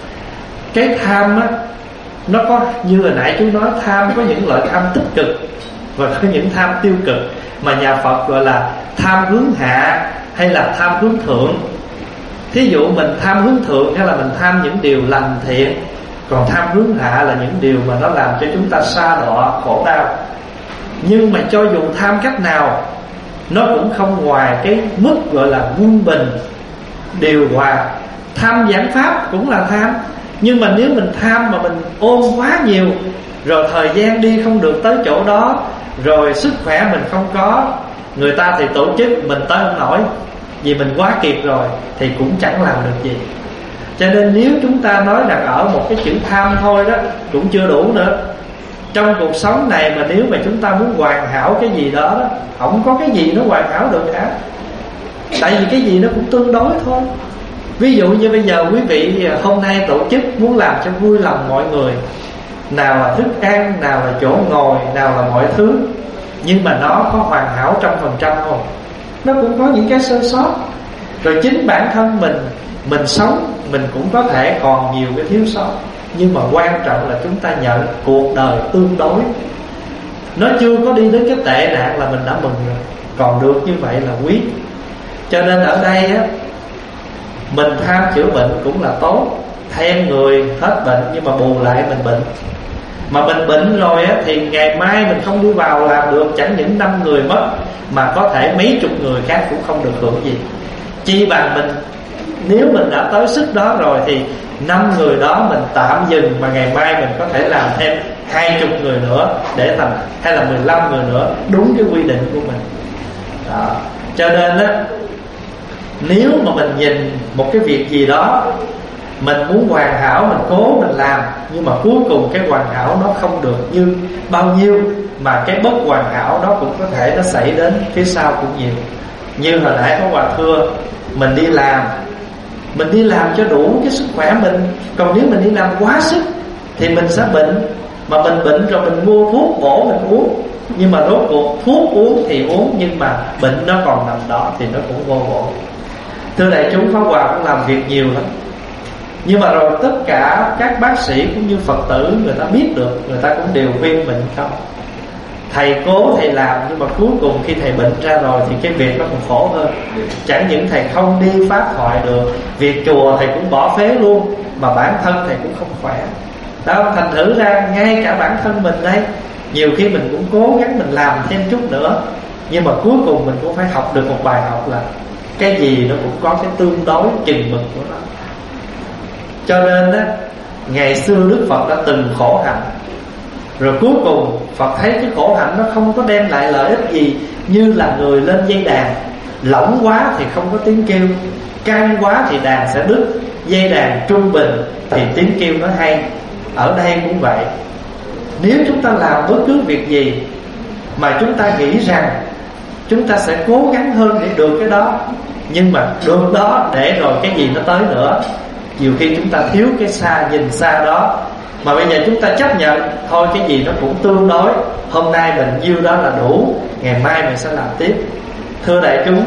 cái tham á, nó có như hồi nãy chú nói, tham có những loại tham tích cực và có những tham tiêu cực, mà nhà Phật gọi là tham hướng hạ hay là tham hướng thượng. Thí dụ mình tham hướng thượng hay là mình tham những điều lành thiện, còn tham hướng hạ là những điều mà nó làm cho chúng ta sa đọa khổ đau. Nhưng mà cho dù tham cách nào, nó cũng không ngoài cái mức gọi là quân bình, điều hòa. Tham giảng pháp cũng là tham, nhưng mà nếu mình tham mà mình ôm quá nhiều, rồi thời gian đi không được tới chỗ đó, rồi sức khỏe mình không có, người ta thì tổ chức, mình tới không nổi vì mình quá kiệt rồi, thì cũng chẳng làm được gì. Cho nên nếu chúng ta nói rằng ở một cái chữ tham thôi đó cũng chưa đủ nữa. Trong cuộc sống này mà nếu mà chúng ta muốn hoàn hảo cái gì đó, đó không có cái gì nó hoàn hảo được cả. Tại vì cái gì nó cũng tương đối thôi. Ví dụ như bây giờ quý vị hôm nay tổ chức muốn làm cho vui lòng mọi người, nào là thức ăn, nào là chỗ ngồi, nào là mọi thứ, nhưng mà nó có hoàn hảo trăm phần trăm không? Nó cũng có những cái sơ sót. Rồi chính bản thân mình, mình sống mình cũng có thể còn nhiều cái thiếu sót. Nhưng mà quan trọng là chúng ta nhận cuộc đời tương đối. Nó chưa có đi đến cái tệ nạn là mình đã mừng rồi, còn được như vậy là quý. Cho nên ở đây á, mình tham chữa bệnh cũng là tốt, thêm người hết bệnh, nhưng mà bù lại mình bệnh. Mà mình bệnh rồi á, thì ngày mai mình không đi vào làm được, chẳng những năm người mất, mà có thể mấy chục người khác cũng không được hưởng gì. Chi bằng mình, nếu mình đã tới sức đó rồi thì năm người đó mình tạm dừng, mà ngày mai mình có thể làm thêm hai chục người nữa để thành, hay là mười lăm người nữa, đúng cái quy định của mình đó. Cho nên á, nếu mà mình nhìn một cái việc gì đó, mình muốn hoàn hảo, mình cố mình làm, nhưng mà cuối cùng cái hoàn hảo nó không được như bao nhiêu, mà cái bất hoàn hảo đó cũng có thể nó xảy đến phía sau cũng nhiều. Như hồi nãy có Hòa thưa, mình đi làm, mình đi làm cho đủ cái sức khỏe mình. Còn nếu mình đi làm quá sức thì mình sẽ bệnh. Mà mình bệnh rồi mình mua thuốc bổ mình uống, nhưng mà rốt cuộc thuốc uống thì uống, nhưng mà bệnh nó còn nằm đó thì nó cũng vô bổ. Thưa đại chúng, Pháp Hòa cũng làm việc nhiều lắm, nhưng mà rồi tất cả các bác sĩ cũng như Phật tử người ta biết được, người ta cũng đều khuyên mình không. Thầy cố thầy làm, nhưng mà cuối cùng khi thầy bệnh ra rồi thì cái việc nó còn khổ hơn. Chẳng những thầy không đi pháp thoại được, việc chùa thầy cũng bỏ phế luôn, mà bản thân thầy cũng không khỏe. Đó, thành thử ra ngay cả bản thân mình đây, nhiều khi mình cũng cố gắng mình làm thêm chút nữa, nhưng mà cuối cùng mình cũng phải học được một bài học là cái gì nó cũng có cái tương đối chừng mực của nó. Cho nên đó, ngày xưa Đức Phật đã từng khổ hạnh, rồi cuối cùng Phật thấy cái khổ hạnh nó không có đem lại lợi ích gì, như là người lên dây đàn, lỏng quá thì không có tiếng kêu, căng quá thì đàn sẽ đứt, dây đàn trung bình thì tiếng kêu nó hay. Ở đây cũng vậy, nếu chúng ta làm bất cứ việc gì mà chúng ta nghĩ rằng chúng ta sẽ cố gắng hơn để được cái đó, nhưng mà được đó để rồi cái gì nó tới nữa, nhiều khi chúng ta thiếu cái xa nhìn xa đó. Mà bây giờ chúng ta chấp nhận thôi cái gì nó cũng tương đối, hôm nay mình nhiêu đó là đủ, ngày mai mình sẽ làm tiếp. Thưa đại chúng,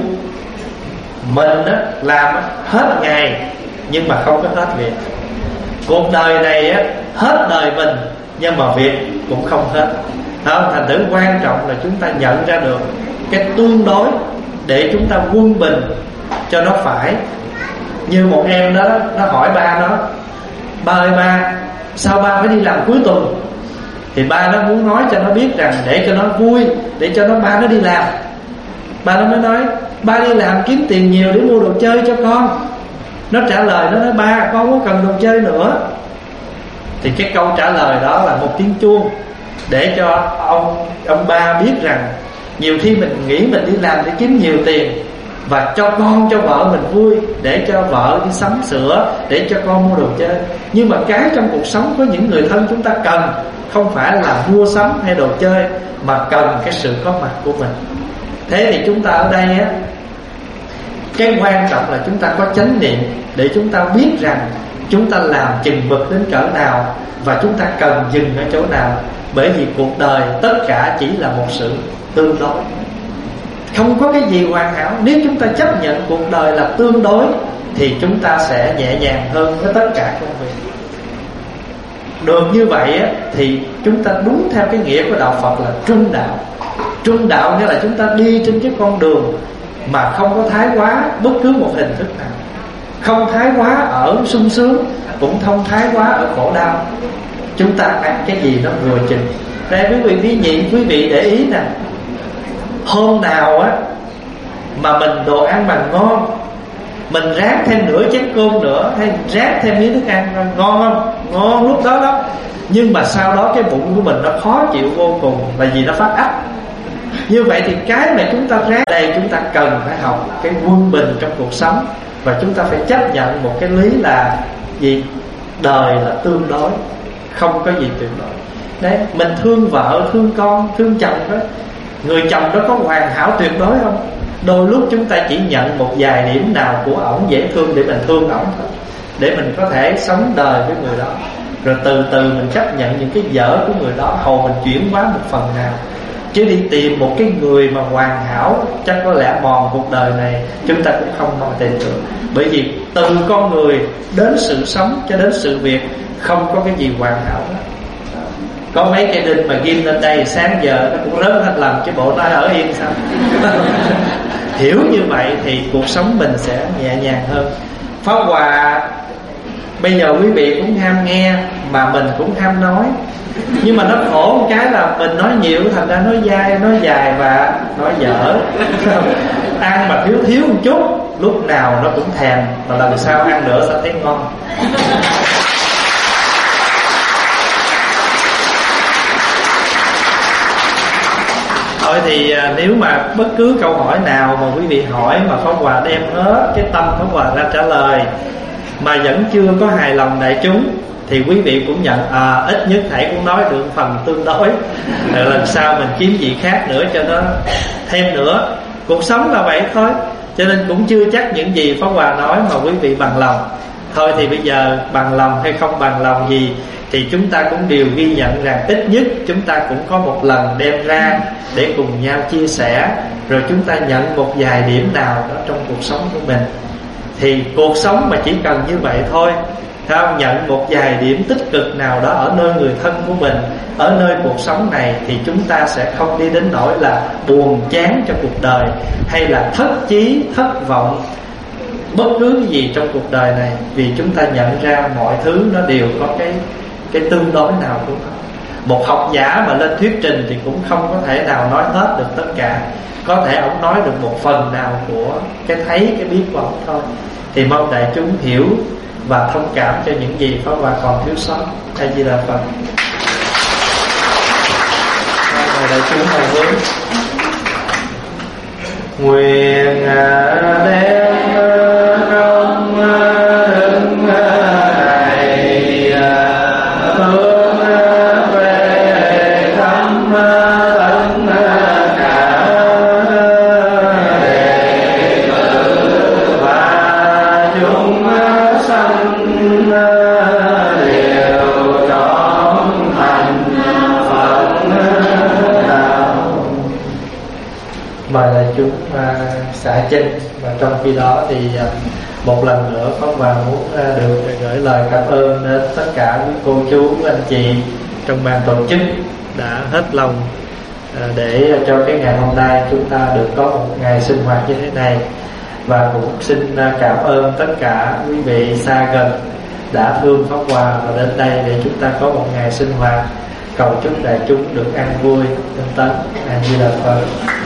mình á, làm hết ngày nhưng mà không có hết việc. Cuộc đời này á, hết đời mình nhưng mà việc cũng không hết. Đó, thành thử quan trọng là chúng ta nhận ra được cái tương đối để chúng ta quân bình cho nó phải. Như một em đó, nó hỏi ba nó: ba ơi ba, sao ba phải đi làm cuối tuần? Thì ba nó muốn nói cho nó biết rằng để cho nó vui, để cho nó ba nó đi làm. Ba nó mới nói: ba đi làm kiếm tiền nhiều để mua đồ chơi cho con. Nó trả lời, nó nói: ba, con không cần đồ chơi nữa. Thì cái câu trả lời đó là một tiếng chuông để cho ông ông ba biết rằng nhiều khi mình nghĩ mình đi làm để kiếm nhiều tiền và cho con cho vợ mình vui, để cho vợ đi sắm sửa, để cho con mua đồ chơi. Nhưng mà cái trong cuộc sống có những người thân chúng ta cần không phải là mua sắm hay đồ chơi, mà cần cái sự có mặt của mình. Thế thì chúng ta ở đây á, cái quan trọng là chúng ta có chánh niệm để chúng ta biết rằng chúng ta làm chừng mực đến cỡ nào và chúng ta cần dừng ở chỗ nào. Bởi vì cuộc đời tất cả chỉ là một sự tương đối, không có cái gì hoàn hảo. Nếu chúng ta chấp nhận cuộc đời là tương đối thì chúng ta sẽ nhẹ nhàng hơn với tất cả công việc. Được như vậy á, thì chúng ta đúng theo cái nghĩa của đạo Phật là trung đạo. Trung đạo nghĩa là chúng ta đi trên cái con đường mà không có thái quá bất cứ một hình thức nào, không thái quá ở sung sướng, cũng không thái quá ở khổ đau. Chúng ta ăn cái gì nó vừa chừng. Đây quý vị quý vị quý vị để ý nè, hôm nào á mà mình đồ ăn mà ngon, mình ráng thêm nửa chén cơm nữa, hay ráng thêm miếng thức ăn, ngon không? Ngon lúc đó đó. Nhưng mà sau đó cái bụng của mình nó khó chịu vô cùng, là vì nó phát ách. Như vậy thì cái mà chúng ta ráng đây, chúng ta cần phải học cái quân bình trong cuộc sống. Và chúng ta phải chấp nhận một cái lý là gì? Đời là tương đối, không có gì tuyệt đối. Đấy, mình thương vợ, thương con, thương chồng đó, người chồng đó có hoàn hảo tuyệt đối không? Đôi lúc chúng ta chỉ nhận một vài điểm nào của ổng dễ thương để mình thương ổng thôi, để mình có thể sống đời với người đó. Rồi từ từ mình chấp nhận những cái dở của người đó, hầu mình chuyển hóa một phần nào. Chứ đi tìm một cái người mà hoàn hảo, chắc có lẽ mòn cuộc đời này chúng ta cũng không nổi tên được. Bởi vì từ con người đến sự sống cho đến sự việc, không có cái gì hoàn hảo đó. Có mấy cây đinh mà ghim lên đây, sáng giờ nó cũng rớt hết lần, chứ bộ nó ở yên sao? Hiểu như vậy thì cuộc sống mình sẽ nhẹ nhàng hơn. Pháp Hòa bây giờ quý vị cũng ham nghe mà mình cũng ham nói, nhưng mà nó khổ một cái là mình nói nhiều thành ra nói dai, nói dài và nói dở. Ăn mà thiếu thiếu một chút, lúc nào nó cũng thèm, mà lần sau ăn nữa sẽ thấy ngon. Thôi thì nếu mà bất cứ câu hỏi nào mà quý vị hỏi mà Pháp Hòa đem hết cái tâm Pháp Hòa ra trả lời mà vẫn chưa có hài lòng đại chúng, thì quý vị cũng nhận à, ít nhất thầy cũng nói được phần tương đối. Rồi lần sau mình kiếm gì khác nữa cho nó thêm nữa. Cuộc sống là vậy thôi, cho nên cũng chưa chắc những gì Pháp Hòa nói mà quý vị bằng lòng. Thôi thì bây giờ bằng lòng hay không bằng lòng gì thì chúng ta cũng đều ghi nhận rằng ít nhất chúng ta cũng có một lần đem ra để cùng nhau chia sẻ, rồi chúng ta nhận một vài điểm nào đó trong cuộc sống của mình. Thì cuộc sống mà chỉ cần như vậy thôi, không? Nhận một vài điểm tích cực nào đó ở nơi người thân của mình, ở nơi cuộc sống này, thì chúng ta sẽ không đi đến nỗi là buồn chán cho cuộc đời, hay là thất chí, thất vọng bất cứ cái gì trong cuộc đời này. Vì chúng ta nhận ra mọi thứ nó đều có cái cái tương đối nào của nó. Một học giả mà lên thuyết trình thì cũng không có thể nào nói hết được tất cả. Có thể ông nói được một phần nào của cái thấy, cái biết của ông thôi. Thì mong đại chúng hiểu và thông cảm cho những gì Pháp Hòa còn thiếu sót. A Di Đà Phật. Mời đại chúng hồi hướng. Nguyện đem công đức này hướng về thăm tất cả đệ tử và chúng sanh đều trọn thành Phật đạo. Mời đại chúng xả chân. Và trong khi đó thì một lần nữa Pháp Hòa muốn được gửi lời cảm ơn đến tất cả quý cô chú, anh chị trong ban tổ chức đã hết lòng để cho cái ngày hôm nay chúng ta được có một ngày sinh hoạt như thế này. Và cũng xin cảm ơn tất cả quý vị xa gần đã thương Pháp Hòa và đến đây để chúng ta có một ngày sinh hoạt. Cầu chúc đại chúng được an vui, tinh tấn. A Di Đà Phật.